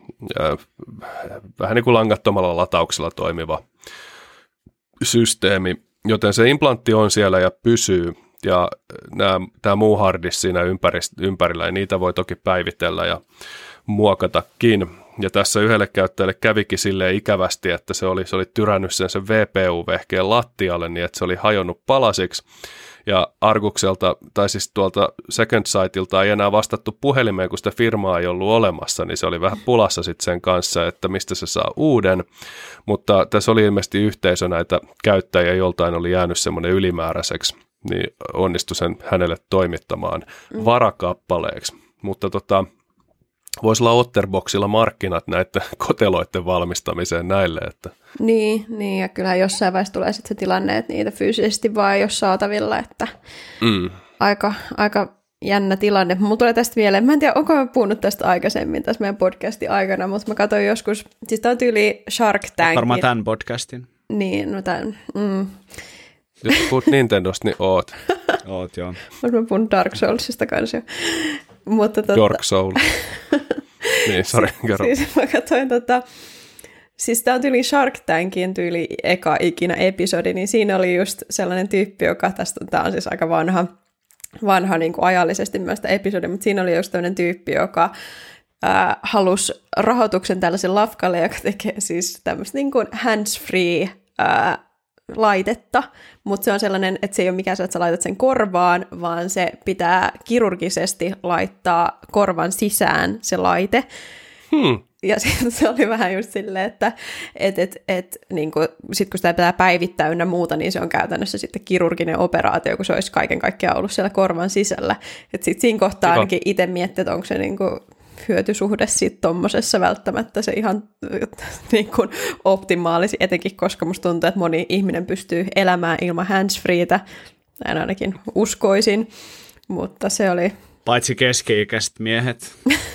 vähän niin kuin langattomalla latauksella toimiva systeemi, joten se implantti on siellä ja pysyy, ja tämä muu hardis siinä ympärillä, ja niitä voi toki päivitellä ja muokatakin. Ja tässä yhdelle käyttäjälle kävikin silleen ikävästi, että se oli tyrännyt sen VPU-vehkeen lattialle niin, että se oli hajonnut palasiksi. Ja Argukselta, tai siis tuolta Second Sightilta ei enää vastattu puhelimeen, kun sitä firmaa ei ollut olemassa, niin se oli vähän pulassa sitten sen kanssa, että mistä se saa uuden. Mutta tässä oli ilmeisesti yhteisö näitä käyttäjiä, joltain oli jäänyt semmoinen ylimääräiseksi, niin onnistui sen hänelle toimittamaan varakappaleeksi. Mutta voisi olla Otterboxilla markkinat näiden koteloiden valmistamiseen näille. Että. Niin, ja kyllä jossain vaiheessa tulee sitten se tilanne, että niitä fyysisesti vaan ei ole saatavilla, että aika jännä tilanne. Mulla tulee tästä mieleen, mä en tiedä, onko mä puhunut tästä aikaisemmin tässä meidän podcastin aikana, mutta mä katsoin joskus, siis tää on tyyli Shark Tank. Varmaan tämän podcastin. Niin, no tämän. Jos puhut Nintendosta, niin oot. Oot, joo. Mä puhun Dark Soulsista kanssa. Mutta Dark Soul. Niin, sori, kerro. Siis mä katsoin siis tää on tyyli Shark Tankin tyyli eka ikinä episodi, niin siinä oli just sellainen tyyppi, joka tää on siis aika vanha niin kuin ajallisesti myös tämä episodi, mutta siinä oli just tämmöinen tyyppi, joka halusi rahoituksen tällaisen lafkalle, joka tekee siis tämmöistä niin kuin hands-free laitetta, mutta se on sellainen, että se ei ole mikään se, että sä laitat sen korvaan, vaan se pitää kirurgisesti laittaa korvan sisään se laite. Ja se oli vähän just silleen, että niin sit kun sitä pitää päivittää ynnä muuta, niin se on käytännössä sitten kirurginen operaatio, kun se olisi kaiken kaikkiaan ollut siellä korvan sisällä. Että sitten siinä kohtaa ainakin itse miettii, että onko se niin kuin hyötysuhde sitten tommosessa välttämättä se ihan niin kuin optimaalisi, etenkin koska musta tuntuu, että moni ihminen pystyy elämään ilman handsfreetä, näin ainakin uskoisin, mutta se oli. Paitsi keski-ikäiset miehet.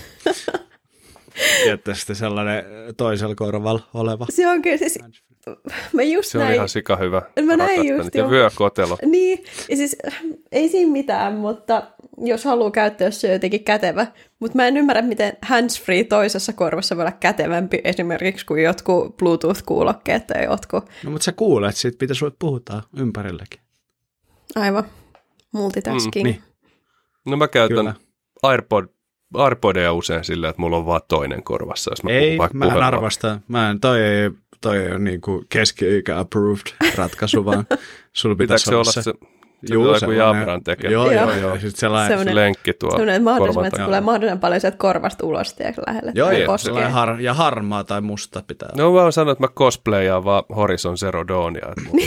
Ja sitten sellainen toisella korvalla oleva. Se on kyllä siis, mä just se on näin. ihan sika hyvä. Mä näin just ja vyökotelo. Niin, ja siis ei siinä mitään, mutta jos haluaa käyttää, jos se on jotenkin kätevä. Mutta mä en ymmärrä, miten handsfree toisessa korvassa voi olla kätevämpi esimerkiksi kuin jotkut Bluetooth-kuulokkeet tai jotkut. No mutta sä kuulet siitä, mitä sulle puhutaan ympärilläkin. Aivan, multitasking. Niin. No mä käytän AirPodeja usein silleen, että mulla on vaan toinen korvassa, jos mä puhun vaikka mä en arvasta. Toi ei ole niinku keski-ikä-approved ratkaisu, vaan sulla pitäisi olla se. Joo, se Jabran tekee. Joo. Sitten se lenkki tuo sellainen mahdollisimman, että se tulee mahdollisimman paljon sieltä korvasta ulos lähelle. Joo, ja harmaa tai musta pitää. No mä oon sanonut, että mä cosplayaan vaan Horizon Zero Dawnia.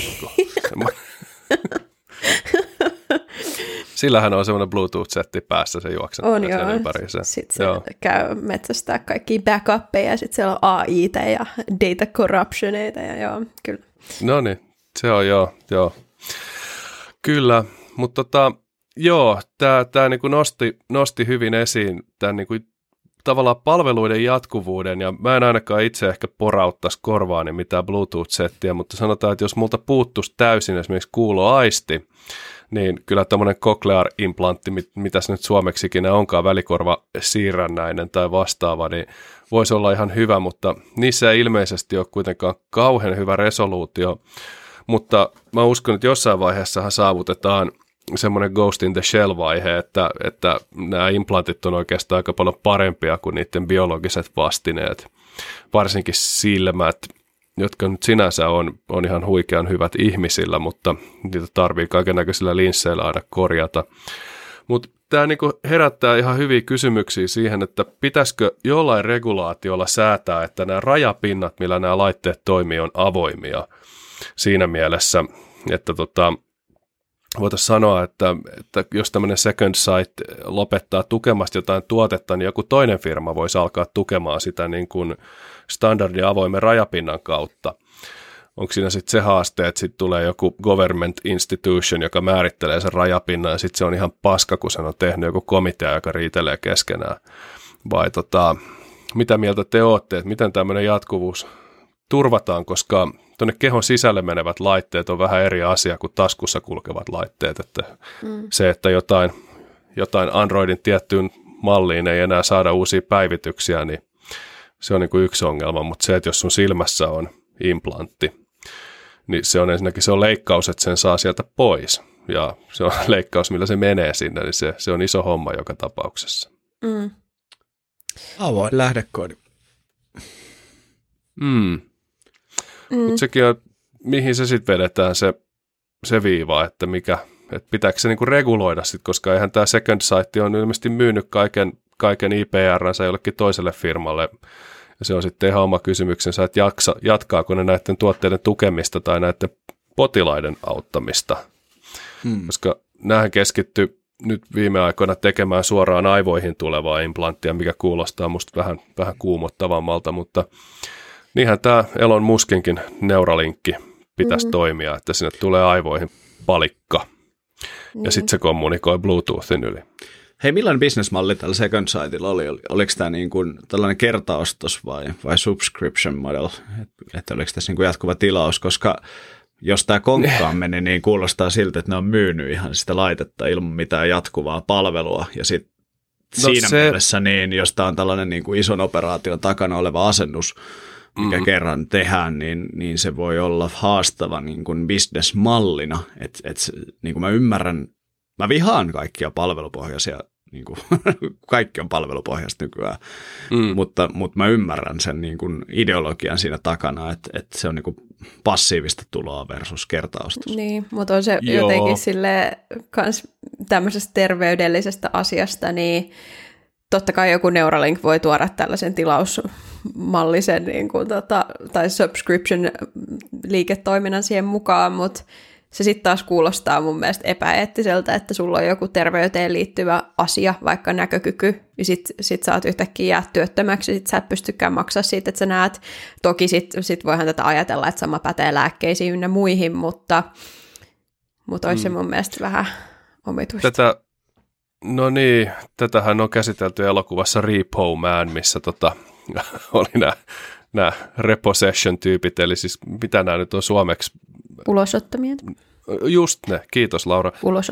Sillähän on semmoinen Bluetooth-setti päässä, se juoksentaa sen ympäri. Sitten se käy metsästää kaikkia backuppeja, ja sitten siellä on AI:tä ja data corruptioneita, ja joo, kyllä. No niin, se on joo. Kyllä, mutta joo, tämä niinku nosti hyvin esiin tämän niinku tavallaan palveluiden jatkuvuuden, ja mä en ainakaan itse ehkä porauttaisi korvaani mitään Bluetooth-settiä, mutta sanotaan, että jos multa puuttuisi täysin esimerkiksi kuuloaisti, niin kyllä tämmöinen cochlear-implantti, mitä se nyt suomeksikin onkaan, välikorva siirrännäinen tai vastaava, niin voisi olla ihan hyvä, mutta niissä ei ilmeisesti ole kuitenkaan kauhean hyvä resoluutio, mutta mä uskon, että jossain vaiheessahan saavutetaan semmoinen Ghost in the Shell-vaihe, että nämä implantit on oikeastaan aika paljon parempia kuin niiden biologiset vastineet, varsinkin silmät, jotka nyt sinänsä on ihan huikean hyvät ihmisillä, mutta niitä tarvii kaikennäköisillä linsseillä aina korjata. Mutta tämä niinku herättää ihan hyviä kysymyksiä siihen, että pitäisikö jollain regulaatiolla säätää, että nämä rajapinnat, millä nämä laitteet toimii, on avoimia siinä mielessä, että voitaisiin sanoa, että jos tämmöinen Second Sight lopettaa tukemasta jotain tuotetta, niin joku toinen firma voisi alkaa tukemaan sitä niin kuin standardin avoimen rajapinnan kautta. Onko siinä sitten se haaste, että sitten tulee joku government institution, joka määrittelee sen rajapinnan, ja sitten se on ihan paska, kun sen on tehnyt joku komitea, joka riitelee keskenään. Vai mitä mieltä te olette, että miten tämmöinen jatkuvuus turvataan, koska tuonne kehon sisälle menevät laitteet on vähän eri asia kuin taskussa kulkevat laitteet. Että se, että jotain Androidin tiettyyn malliin ei enää saada uusia päivityksiä, niin se on niin kuin yksi ongelma, mutta se, että jos sun silmässä on implantti, niin se on ensinnäkin se on leikkaus, että sen saa sieltä pois. Ja se on leikkaus, millä se menee sinne, niin se on iso homma joka tapauksessa. Avoin lähdekoodi. Mutta sekin on, mihin se sitten vedetään se viiva, että pitääkö se niinku reguloida sitten, koska eihän tämä Second Sight on ilmeisesti myynyt kaiken IPR-nsä jollekin toiselle firmalle. Ja se on sitten ihan oma kysymyksensä, että jatkaako ne näiden tuotteiden tukemista tai näiden potilaiden auttamista. Koska näähän keskittyy nyt viime aikoina tekemään suoraan aivoihin tulevaa implanttia, mikä kuulostaa musta vähän kuumottavammalta, mutta niinhän tämä Elon Muskinkin Neuralinkki pitäisi toimia, että sinne tulee aivoihin palikka ja sitten se kommunikoi Bluetoothin yli. Hei, millainen bisnesmalli tällä Second Sightilla oli? Oliko tämä niin kuin tällainen kertaostos vai subscription model? Että oliko tässä niin kuin jatkuva tilaus? Koska jos tämä konkkaan meni, niin kuulostaa siltä, että ne on myynyt ihan sitä laitetta ilman mitään jatkuvaa palvelua. Ja sitten siinä mielessä, niin, jos tämä on tällainen niin kuin ison operaation takana oleva asennus, mikä kerran tehdään, niin se voi olla haastava niin kuin bisnesmallina. Niin kuin mä ymmärrän, mä vihaan kaikkia palvelupohjaisia, niin kuin, kaikki on palvelupohjaista nykyään, mutta mä ymmärrän sen niin kuin ideologian siinä takana, että se on niin kuin passiivista tuloa versus kertaostos. Niin, mutta on se jotenkin silleen kans tämmöisestä terveydellisestä asiasta, niin totta kai joku Neuralink voi tuoda tällaisen tilausmallisen niin kuin, tai subscription-liiketoiminnan siihen mukaan, mutta se sitten taas kuulostaa mun mielestä epäeettiseltä, että sulla on joku terveyteen liittyvä asia, vaikka näkökyky, ja sit sä oot yhtäkkiä jää työttömäksi, sit sä et pystykään maksaa siitä, että sä näet. Toki sit voihan tätä ajatella, että sama pätee lääkkeisiin ynnä muihin, mutta olisi se mun mielestä vähän omituista. No niin, tätähän on käsitelty elokuvassa Repo Man, missä oli nämä repossession-tyypit, eli siis mitä nämä nyt on suomeksi? Ulosottomiehet. Just ne, kiitos Laura.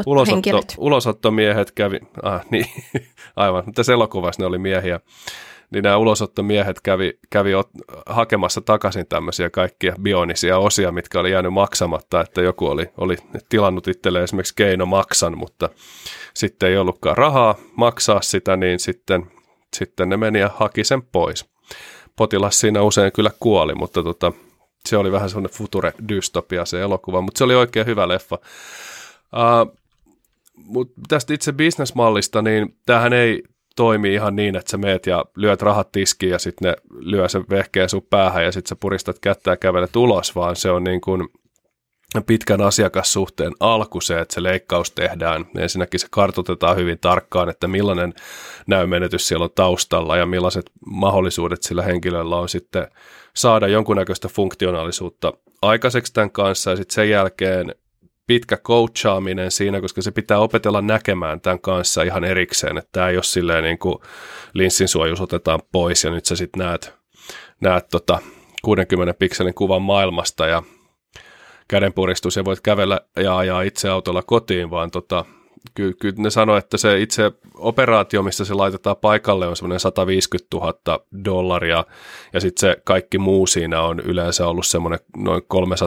Ulosottomiehet kävi, niin, aivan, tässä elokuvassa ne oli miehiä, niin nämä ulosottomiehet kävi hakemassa takaisin tämmöisiä kaikkia bionisia osia, mitkä oli jäänyt maksamatta, että joku oli tilannut itselleen esimerkiksi keinomaksan, mutta sitten ei ollutkaan rahaa maksaa sitä, niin sitten ne meni ja haki sen pois. Potilas siinä usein kyllä kuoli, mutta se oli vähän semmoinen future-dystopia se elokuva, mutta se oli oikein hyvä leffa. Mutta tästä itse businessmallista, niin tämähän ei toimi ihan niin, että sä meet ja lyöt rahat tiskiin ja sitten ne lyö sen vehkeen sun päähän ja sitten sä puristat kättä ja kävelet ulos, vaan se on niin kuin pitkän asiakassuhteen alku se, että se leikkaus tehdään. Ensinnäkin se kartoitetaan hyvin tarkkaan, että millainen näömenetys siellä on taustalla ja millaiset mahdollisuudet sillä henkilöllä on sitten saada jonkunnäköistä funktionaalisuutta aikaiseksi tämän kanssa ja sitten sen jälkeen pitkä coachaaminen siinä, koska se pitää opetella näkemään tämän kanssa ihan erikseen, että tämä ei ole silleen niin kuin linssinsuojus otetaan pois ja nyt sä sitten näet 60 pikselin kuvan maailmasta ja kädenpuristus ja voit kävellä ja ajaa itse autolla kotiin, vaan kyllä ne sanoo, että se itse operaatio, mistä se laitetaan paikalle, on semmoinen $150,000 ja sitten se kaikki muu siinä on yleensä ollut semmoinen noin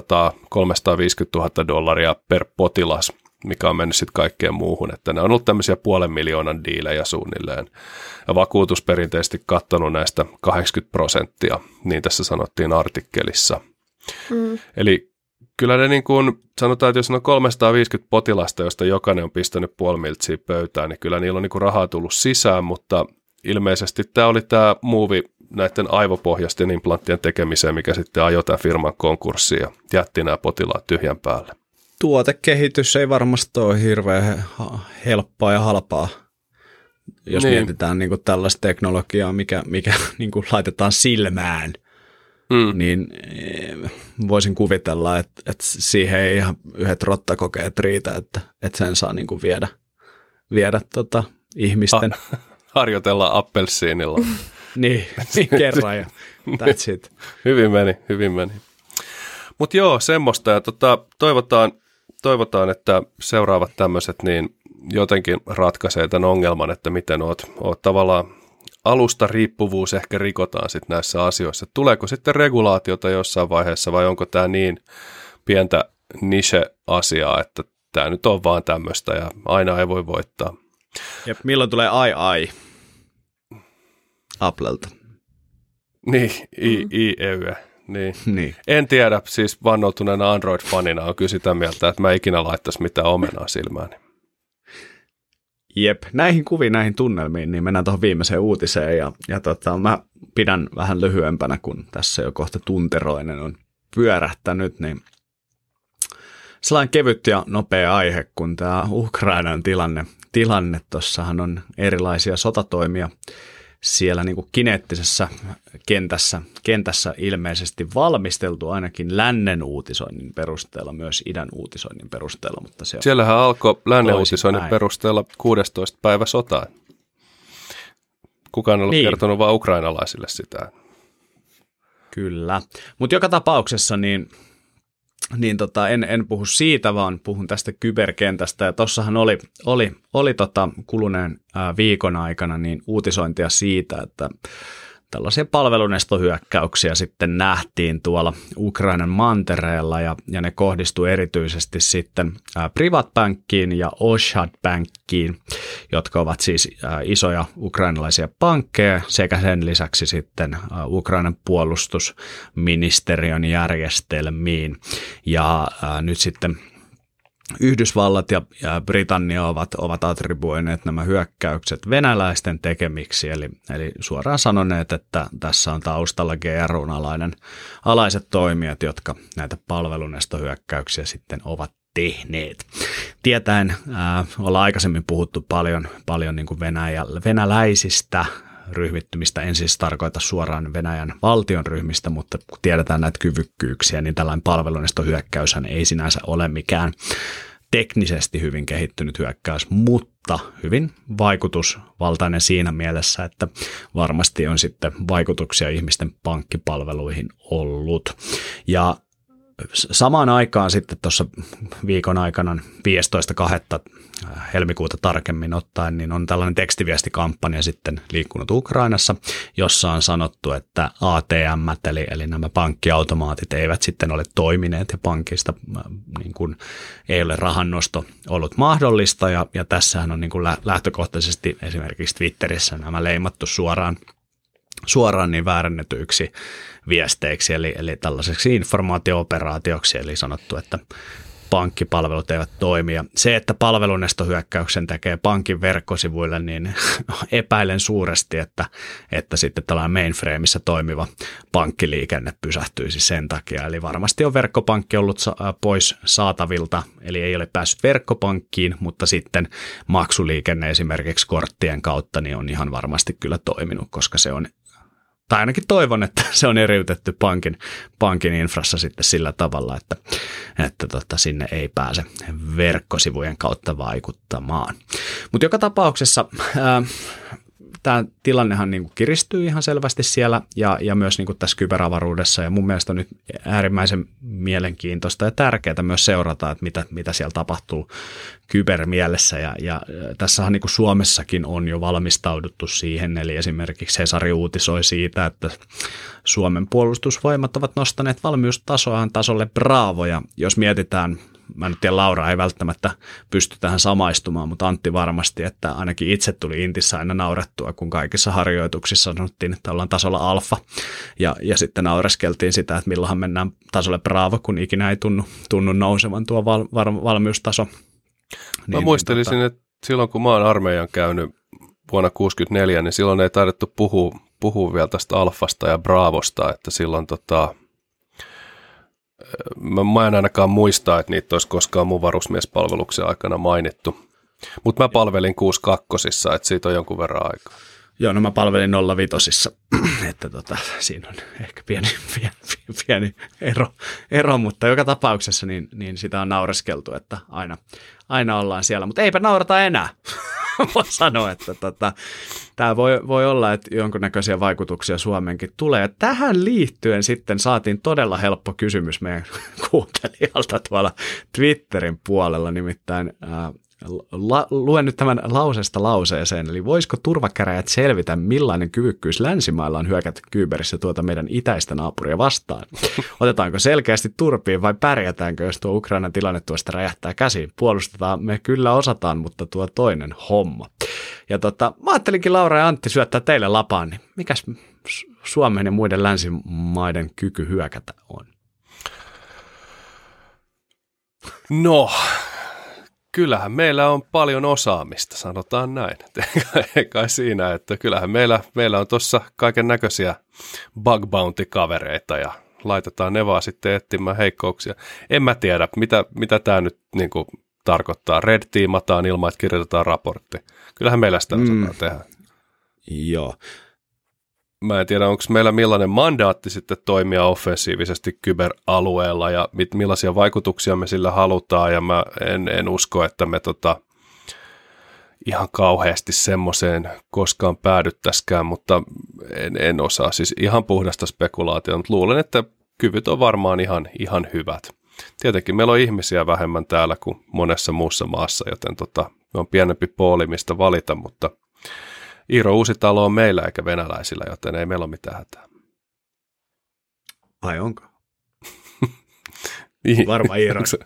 $350,000 per potilas, mikä on mennyt sitten kaikkeen muuhun, että ne on ollut tämmöisiä 500,000 diilejä suunnilleen ja vakuutus perinteisesti kattanut näistä 80%, niin tässä sanottiin artikkelissa. Eli kyllä ne niin kuin sanotaan, että jos on 350 potilasta, josta jokainen on pistänyt $500,000 pöytään, niin kyllä niillä on niin kuin rahaa tullut sisään, mutta ilmeisesti tämä oli tämä muuvi näiden aivopohjaisten implanttien tekemiseen, mikä sitten ajoi tämän firman konkurssiin ja jätti nämä potilaat tyhjän päälle. tuotekehitys ei varmasti ole hirveän helppoa ja halpaa, jos mietitään niin kuin tällaista teknologiaa, mikä niin kuin laitetaan silmään, niin voisin kuvitella, että siihen ei ihan yhdet rottakokeet riitä, että sen saa niin kuin viedä ihmisten. Harjoitellaan appelsiinilla. niin kerran ja that's it. Hyvin meni. Mutta joo, semmoista ja toivotaan, että seuraavat tämmöiset niin jotenkin ratkaisee tämän ongelman, että miten oot tavallaan alusta riippuvuus ehkä rikotaan sitten näissä asioissa. Tuleeko sitten regulaatiota jossain vaiheessa vai onko tämä niin pientä niche-asiaa, että tämä nyt on vaan tämmöistä ja aina ei voi voittaa. Ja milloin tulee ai Applelta? Niin, IEY. Niin. En tiedä, siis vannoutuneena Android-fanina on kyllä sitä mieltä, että mä ikinä laittaisi mitään omenaa silmääni. Jep, näihin kuviin, näihin tunnelmiin, niin mennään tuohon viimeiseen uutiseen ja mä pidän vähän lyhyempänä, kun tässä jo kohta tunteroinen on pyörähtänyt, niin sellainen kevyt ja nopea aihe, kun tämä Ukrainan tilanne, tuossahan on erilaisia sotatoimia siellä niin kuin kineettisessä kentässä ilmeisesti valmisteltu ainakin lännen uutisoinnin perusteella, myös idän uutisoinnin perusteella. Mutta siellähän alkoi lännen uutisoinnin perusteella 16. päivä sotaa. Kukaan ei ollut kertonut vaan ukrainalaisille sitä. Kyllä, mutta joka tapauksessa niin en puhu siitä, vaan puhun tästä kyberkentästä. Ja tuossahan oli kuluneen viikon aikana niin uutisointia siitä, että tällaisia palvelunestohyökkäyksiä sitten nähtiin tuolla Ukrainan mantereella ja ne kohdistui erityisesti sitten Privatbankkiin ja Ощадbankkiin, jotka ovat siis isoja ukrainalaisia pankkeja sekä sen lisäksi sitten Ukrainan puolustusministeriön järjestelmiin ja nyt sitten Yhdysvallat ja Britannia ovat attribuoineet nämä hyökkäykset venäläisten tekemiksi, eli suoraan sanoneet, että tässä on taustalla GRU:n alaiset toimijat, jotka näitä palvelunestohyökkäyksiä sitten ovat tehneet. Tietäen ollaan aikaisemmin puhuttu paljon niin kuin venäläisistä ryhmittymistä, en siis tarkoita suoraan Venäjän valtion ryhmistä, mutta kun tiedetään näitä kyvykkyyksiä, niin tällainen palvelunestohyökkäyshän ei sinänsä ole mikään teknisesti hyvin kehittynyt hyökkäys, mutta hyvin vaikutusvaltainen siinä mielessä, että varmasti on sitten vaikutuksia ihmisten pankkipalveluihin ollut. Ja samaan aikaan sitten tuossa viikon aikana 15.2. helmikuuta tarkemmin ottaen, niin on tällainen tekstiviestikampanja sitten liikkunut Ukrainassa, jossa on sanottu, että ATM, eli nämä pankkiautomaatit eivät sitten ole toimineet ja pankista niin kuin ei ole rahannosto ollut mahdollista ja tässähän on niin kuin lähtökohtaisesti esimerkiksi Twitterissä nämä leimattu suoraan niin väärennetyiksi viesteiksi, eli tällaiseksi informaatio-operaatioksi, eli sanottu, että pankkipalvelut eivät toimi. Ja se, että palvelunestohyökkäyksen tekee pankin verkkosivuille, niin epäilen suuresti, että sitten tällainen mainframeissa toimiva pankkiliikenne pysähtyisi sen takia. Eli varmasti on verkkopankki ollut pois saatavilta, eli ei ole päässyt verkkopankkiin, mutta sitten maksuliikenne esimerkiksi korttien kautta niin on ihan varmasti kyllä toiminut, koska se on, tai ainakin toivon, että se on eriytetty pankin infrassa sitten sillä tavalla, että sinne ei pääse verkkosivujen kautta vaikuttamaan. Mutta joka tapauksessa tämä tilannehan niin kuin kiristyy ihan selvästi siellä ja myös niin kuin tässä kyberavaruudessa ja mun mielestä on nyt äärimmäisen mielenkiintoista ja tärkeää myös seurata, että mitä siellä tapahtuu kybermielessä ja tässähän niin kuin Suomessakin on jo valmistauduttu siihen, eli esimerkiksi Hesari uutisoi siitä, että Suomen puolustusvoimat ovat nostaneet valmiustasoaan tasolle Bravo ja jos mietitään, mä en tiedä, Laura ei välttämättä pysty tähän samaistumaan, mutta Antti varmasti, että ainakin itse tuli Intissä aina naurettua, kun kaikissa harjoituksissa sanottiin, että ollaan tasolla alfa, ja sitten naureskeltiin sitä, että milloinhan mennään tasolle Bravo, kun ikinä ei tunnu nousevan tuo valmiustaso. Mä muistelisin, että silloin kun mä oon armeijan käynyt vuonna 1964, niin silloin ei taidettu puhua vielä tästä alfasta ja Bravosta, että silloin Mä en ainakaan muista, että niitä olisi koskaan mun varusmiespalveluksen aikana mainittu. Mutta mä palvelin 62, että siitä on jonkun verran aikaa. Joo, no mä palvelin 05, että siinä on ehkä pieni ero, mutta joka tapauksessa niin sitä on naureskeltu, että aina ollaan siellä, mutta eipä naurata enää. Voi sanoa, että tämä voi olla, että jonkunnäköisiä vaikutuksia Suomenkin tulee. Ja tähän liittyen sitten saatiin todella helppo kysymys meidän kuuntelijalta tuolla Twitterin puolella, nimittäin luen nyt tämän lauseesta lauseeseen, eli voisiko turvakäräjät selvitä, millainen kyvykkyys länsimailla on hyökätä kyberissä tuota meidän itäistä naapuria vastaan? Otetaanko selkeästi turpiin vai pärjätäänkö, jos tuo Ukrainan tilanne tuosta räjähtää käsiin? Puolustetaan me kyllä osataan, mutta tuo toinen homma. Ja mä ajattelinkin Laura ja Antti syöttää teille lapaan, niin mikäs Suomen ja muiden länsimaiden kyky hyökätä on? No, kyllähän meillä on paljon osaamista, sanotaan näin. Eikä siinä, että kyllähän meillä on tuossa kaiken näköisiä bug bounty-kavereita ja laitetaan ne vaan sitten etsimään heikkouksia. En mä tiedä, mitä tämä nyt niin kuin tarkoittaa. Red teamataan ilman, että kirjoitetaan raportti. Kyllähän meillä sitä osataan tehdä. Joo. Mä en tiedä, onko meillä millainen mandaatti sitten toimia offensiivisesti kyberalueella ja millaisia vaikutuksia me sillä halutaan, ja mä en usko, että me ihan kauheasti semmoiseen koskaan päädyttäisikään, mutta en osaa. Siis ihan puhdasta spekulaatiota, mutta luulen, että kyvyt on varmaan ihan hyvät. Tietenkin meillä on ihmisiä vähemmän täällä kuin monessa muussa maassa, joten on pienempi pooli, mistä valita, mutta Iiro Uusitalo on meillä eikä venäläisillä, joten ei meillä ole mitään hätää. Vai onko? Niin. Varmaan Iirosta.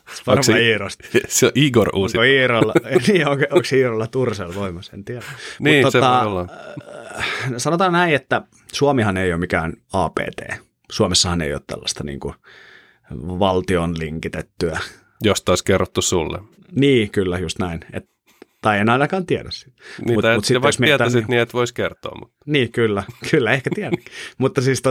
Se on Igor Uusitalo. Onko Iirolla Tursel voimassa? En tiedä. Niin, se voi olla. Sanotaan näin, että Suomihan ei ole mikään APT. Suomessahan ei ole tällaista niin kuin valtion linkitettyä. Josta olisi kerrottu sulle. Niin, kyllä, just näin. Tai en ainakaan tiedä siitä. Niin, mut sitten vaikka tietäisit niin, että voisi kertoa. Mutta. Niin, kyllä ehkä tiedän. Mutta siis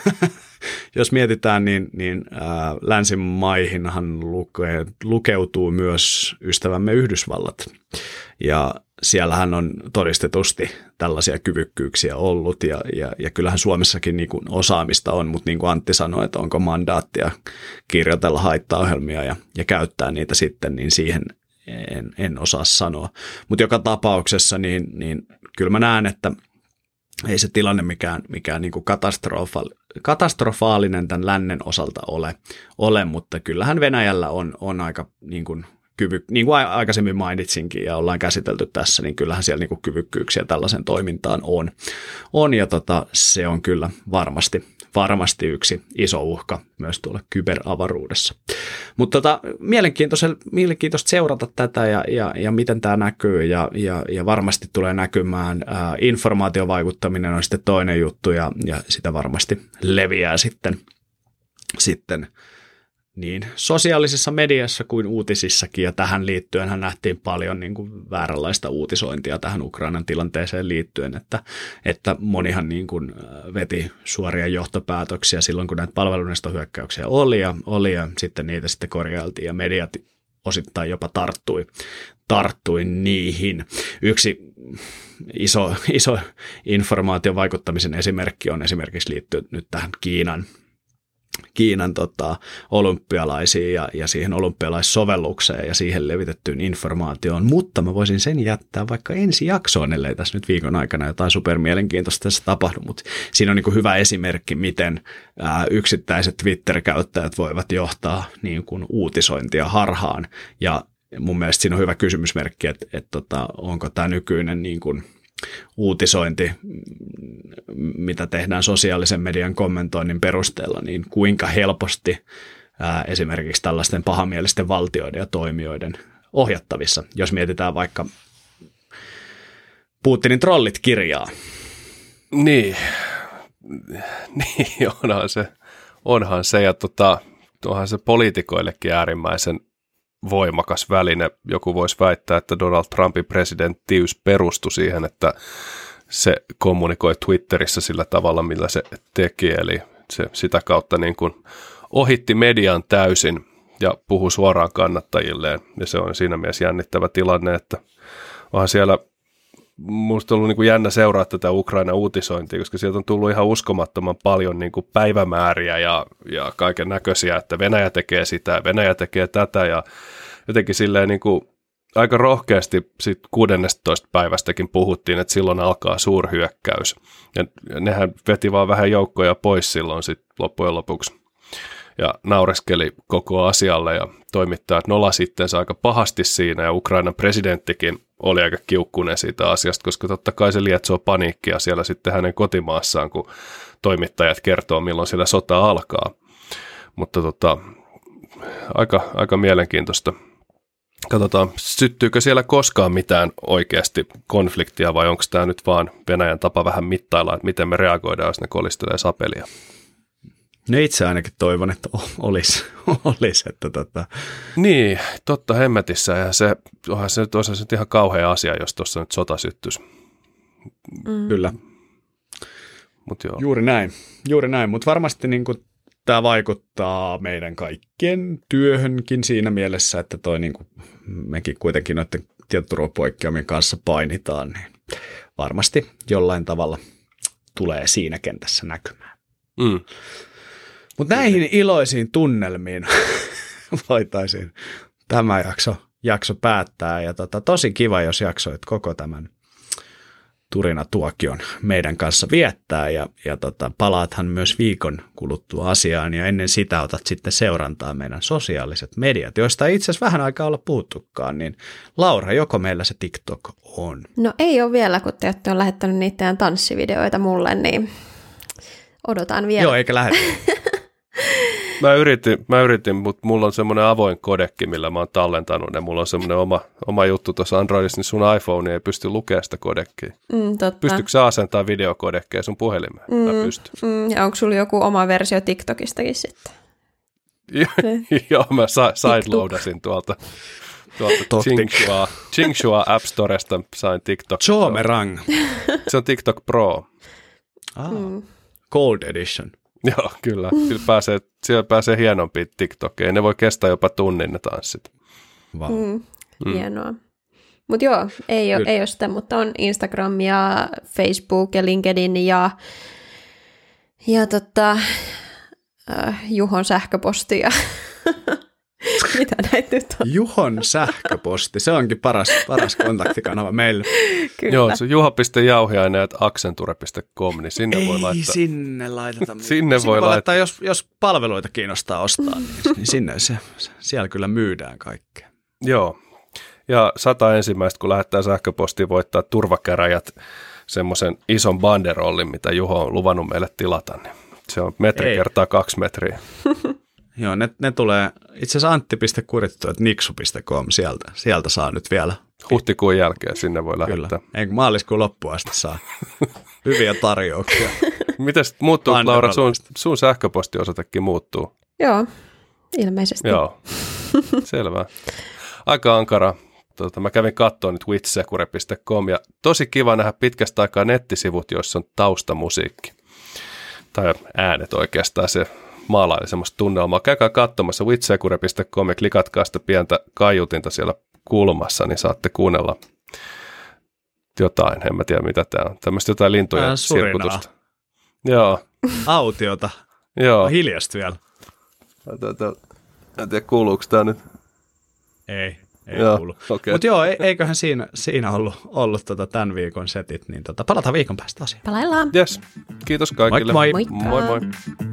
jos mietitään, niin länsimaihinhan lukeutuu myös ystävämme Yhdysvallat. Ja siellähän on todistetusti tällaisia kyvykkyyksiä ollut, ja kyllähän Suomessakin niin kuin osaamista on, mutta niin kuin Antti sanoi, että onko mandaattia kirjoitella haittaohjelmia ja käyttää niitä sitten, niin siihen en osaa sanoa. Mutta joka tapauksessa niin kyllä mä näen, että ei se tilanne mikään niin kuin katastrofaalinen tämän lännen osalta ole, mutta kyllähän Venäjällä on aika niin kuin aikaisemmin mainitsinkin ja ollaan käsitelty tässä, niin kyllähän siellä niin kuin kyvykkyyksiä tällaisen toimintaan on ja se on kyllä varmasti yksi iso uhka myös tuolla kyberavaruudessa. Mutta mielenkiintoista seurata tätä ja miten tämä näkyy ja varmasti tulee näkymään. Informaatiovaikuttaminen on sitten toinen juttu ja sitä varmasti leviää sitten niin sosiaalisessa mediassa kuin uutisissakin, ja tähän liittyenhän nähtiin paljon niin kuin vääränlaista uutisointia tähän Ukrainan tilanteeseen liittyen, että monihan niin kuin veti suoria johtopäätöksiä silloin, kun näitä palvelunestohyökkäyksiä oli ja sitten niitä sitten korjailtiin, ja mediat osittain jopa tarttui niihin. Yksi iso informaatiovaikuttamisen esimerkki on esimerkiksi liittynyt nyt tähän Kiinan olympialaisiin ja siihen olympialaissovellukseen ja siihen levitettyyn informaatioon, mutta mä voisin sen jättää vaikka ensi jaksoon, ellei tässä nyt viikon aikana jotain supermielenkiintoista tässä tapahdu, mutta siinä on niin kuin hyvä esimerkki, miten yksittäiset Twitter-käyttäjät voivat johtaa niin kuin uutisointia harhaan, ja mun mielestä siinä on hyvä kysymysmerkki, että onko tämä nykyinen niin kuin uutisointi, mitä tehdään sosiaalisen median kommentoinnin perusteella, niin kuinka helposti esimerkiksi tällaisten pahamielisten valtioiden ja toimijoiden ohjattavissa, jos mietitään vaikka Putinin trollit-kirjaa. Niin onhan se ja onhan se poliitikoillekin äärimmäisen voimakas väline. Joku voisi väittää, että Donald Trumpin presidenttiys perustui siihen, että se kommunikoi Twitterissä sillä tavalla, millä se teki, eli se sitä kautta niin kuin ohitti median täysin ja puhui suoraan kannattajilleen. Ja se on siinä mielessä jännittävä tilanne, että onhan siellä minusta on ollut niin kuin jännä seuraa tätä Ukraina-uutisointia, koska sieltä on tullut ihan uskomattoman paljon niin kuin päivämääriä ja kaiken näköisiä, että Venäjä tekee sitä, Venäjä tekee tätä ja jotenkin silleen niin kuin aika rohkeasti sit 16. päivästäkin puhuttiin, että silloin alkaa suurhyökkäys. Ja nehän veti vaan vähän joukkoja pois silloin sit loppujen lopuksi. Ja naureskeli koko asialle ja toimittajat nolasi itseensä aika pahasti siinä ja Ukrainan presidenttikin oli aika kiukkunen siitä asiasta, koska totta kai se lietsoo paniikkia siellä sitten hänen kotimaassaan, kun toimittajat kertoo, milloin siellä sota alkaa. Mutta aika mielenkiintoista. Katsotaan, syttyykö siellä koskaan mitään oikeasti konfliktia vai onko tämä nyt vaan Venäjän tapa vähän mittailla, että miten me reagoidaan, jos ne kolistelee sapelia? No itse ainakin toivon, että olisi että Niin, totta hemmetissä. Ja onhan se nyt ihan kauhea asia, jos tuossa nyt sota syttyisi. Kyllä. Mut joo. Juuri näin, mutta varmasti niin kuin tämä vaikuttaa meidän kaikkien työhönkin siinä mielessä, että niin kuin mekin kuitenkin noiden tietoturvapoikkeamien kanssa painitaan, niin varmasti jollain tavalla tulee siinä kentässä näkymään. Mutta näihin iloisiin tunnelmiin voitaisiin tämä jakso päättää. Ja tosi kiva, jos jaksoit koko tämän Turina-tuokion meidän kanssa viettää. Ja palaathan myös viikon kuluttua asiaan. Ja ennen sitä otat sitten seurantaa meidän sosiaaliset mediat, joista ei itse asiassa vähän aikaa olla puhuttukaan. Niin Laura, joko meillä se TikTok on? No ei ole vielä, kun te olette lähettänyt niitä tanssivideoita mulle, niin odotan vielä. Joo, eikä lähde. Mä yritin, mutta mulla on semmoinen avoin kodekki, millä mä oon tallentanut ne. Mulla on semmoinen oma juttu tuossa Androidissa, niin sun iPhone ei pysty lukemaan sitä kodekkia. Pystytkö sä asentamaan videokodekkeja sun puhelimeen? Ja onko sulla joku oma versio TikTokistakin sitten? Joo, mä sideloadasin tuolta Tsinghua App Storesta sain TikTok. Zoomerang. Se on TikTok Pro. Gold Edition. Joo, kyllä. Siellä pääsee hienompiin TikTokeihin. Ne voi kestää jopa tunnin ne tanssit. Wow. Hienoa. Mutta joo, ei ole sitä, mutta on Instagram ja Facebook ja LinkedIn ja Juhon sähköposti ja mitä näitä nyt on? Juhon sähköposti, se onkin paras kontaktikanava meille. Kyllä. Joo, se juha.jauhiainen@accenture.com, niin sinne voi laittaa. Ei sinne laiteta. Sinne voi laittaa. Jos palveluita kiinnostaa ostaa, niin sinne siellä kyllä myydään kaikkea. Joo, ja 100 ensimmäistä, kun lähettää sähköpostiin, voittaa turvakäräjät semmoisen ison banderollin, mitä Juho on luvannut meille tilata. Niin se on metri kertaa 2 metriä. Joo, ne tulee itse asiassa antti.kurittu@niksu.com, sieltä saa nyt vielä. Huhtikuun jälkeen sinne voi lähettää. Kyllä, eikö maaliskuun loppuun asti saa hyviä tarjouksia. Mites muuttuu, Laura, sun sähköpostiosoitekin muuttuu? Joo, ilmeisesti. Joo, selvä. Aika ankara. Mä kävin katsoa nyt withsecure.com ja tosi kiva nähdä pitkästä aikaa nettisivut, joissa on taustamusiikki. Tai äänet oikeastaan, se maalaili semmoista tunnelmaa. Käykää katsomassa withsecure.com ja klikatkaa sitä pientä kaiutinta siellä kulmassa, niin saatte kuunnella jotain. En mä tiedä, mitä tää on. Tämmöistä jotain lintujen sirkutusta. Joo. Autiota. Joo. Hiljasta vielä. En tiedä, kuuluuko tää nyt? Ei joo, kuulu. Okay. Mutta joo, eiköhän siinä ollut tämän viikon setit, niin palataan viikon päästä asiaan. Palaillaan. Yes. Kiitos kaikille. Moi. Moi moi.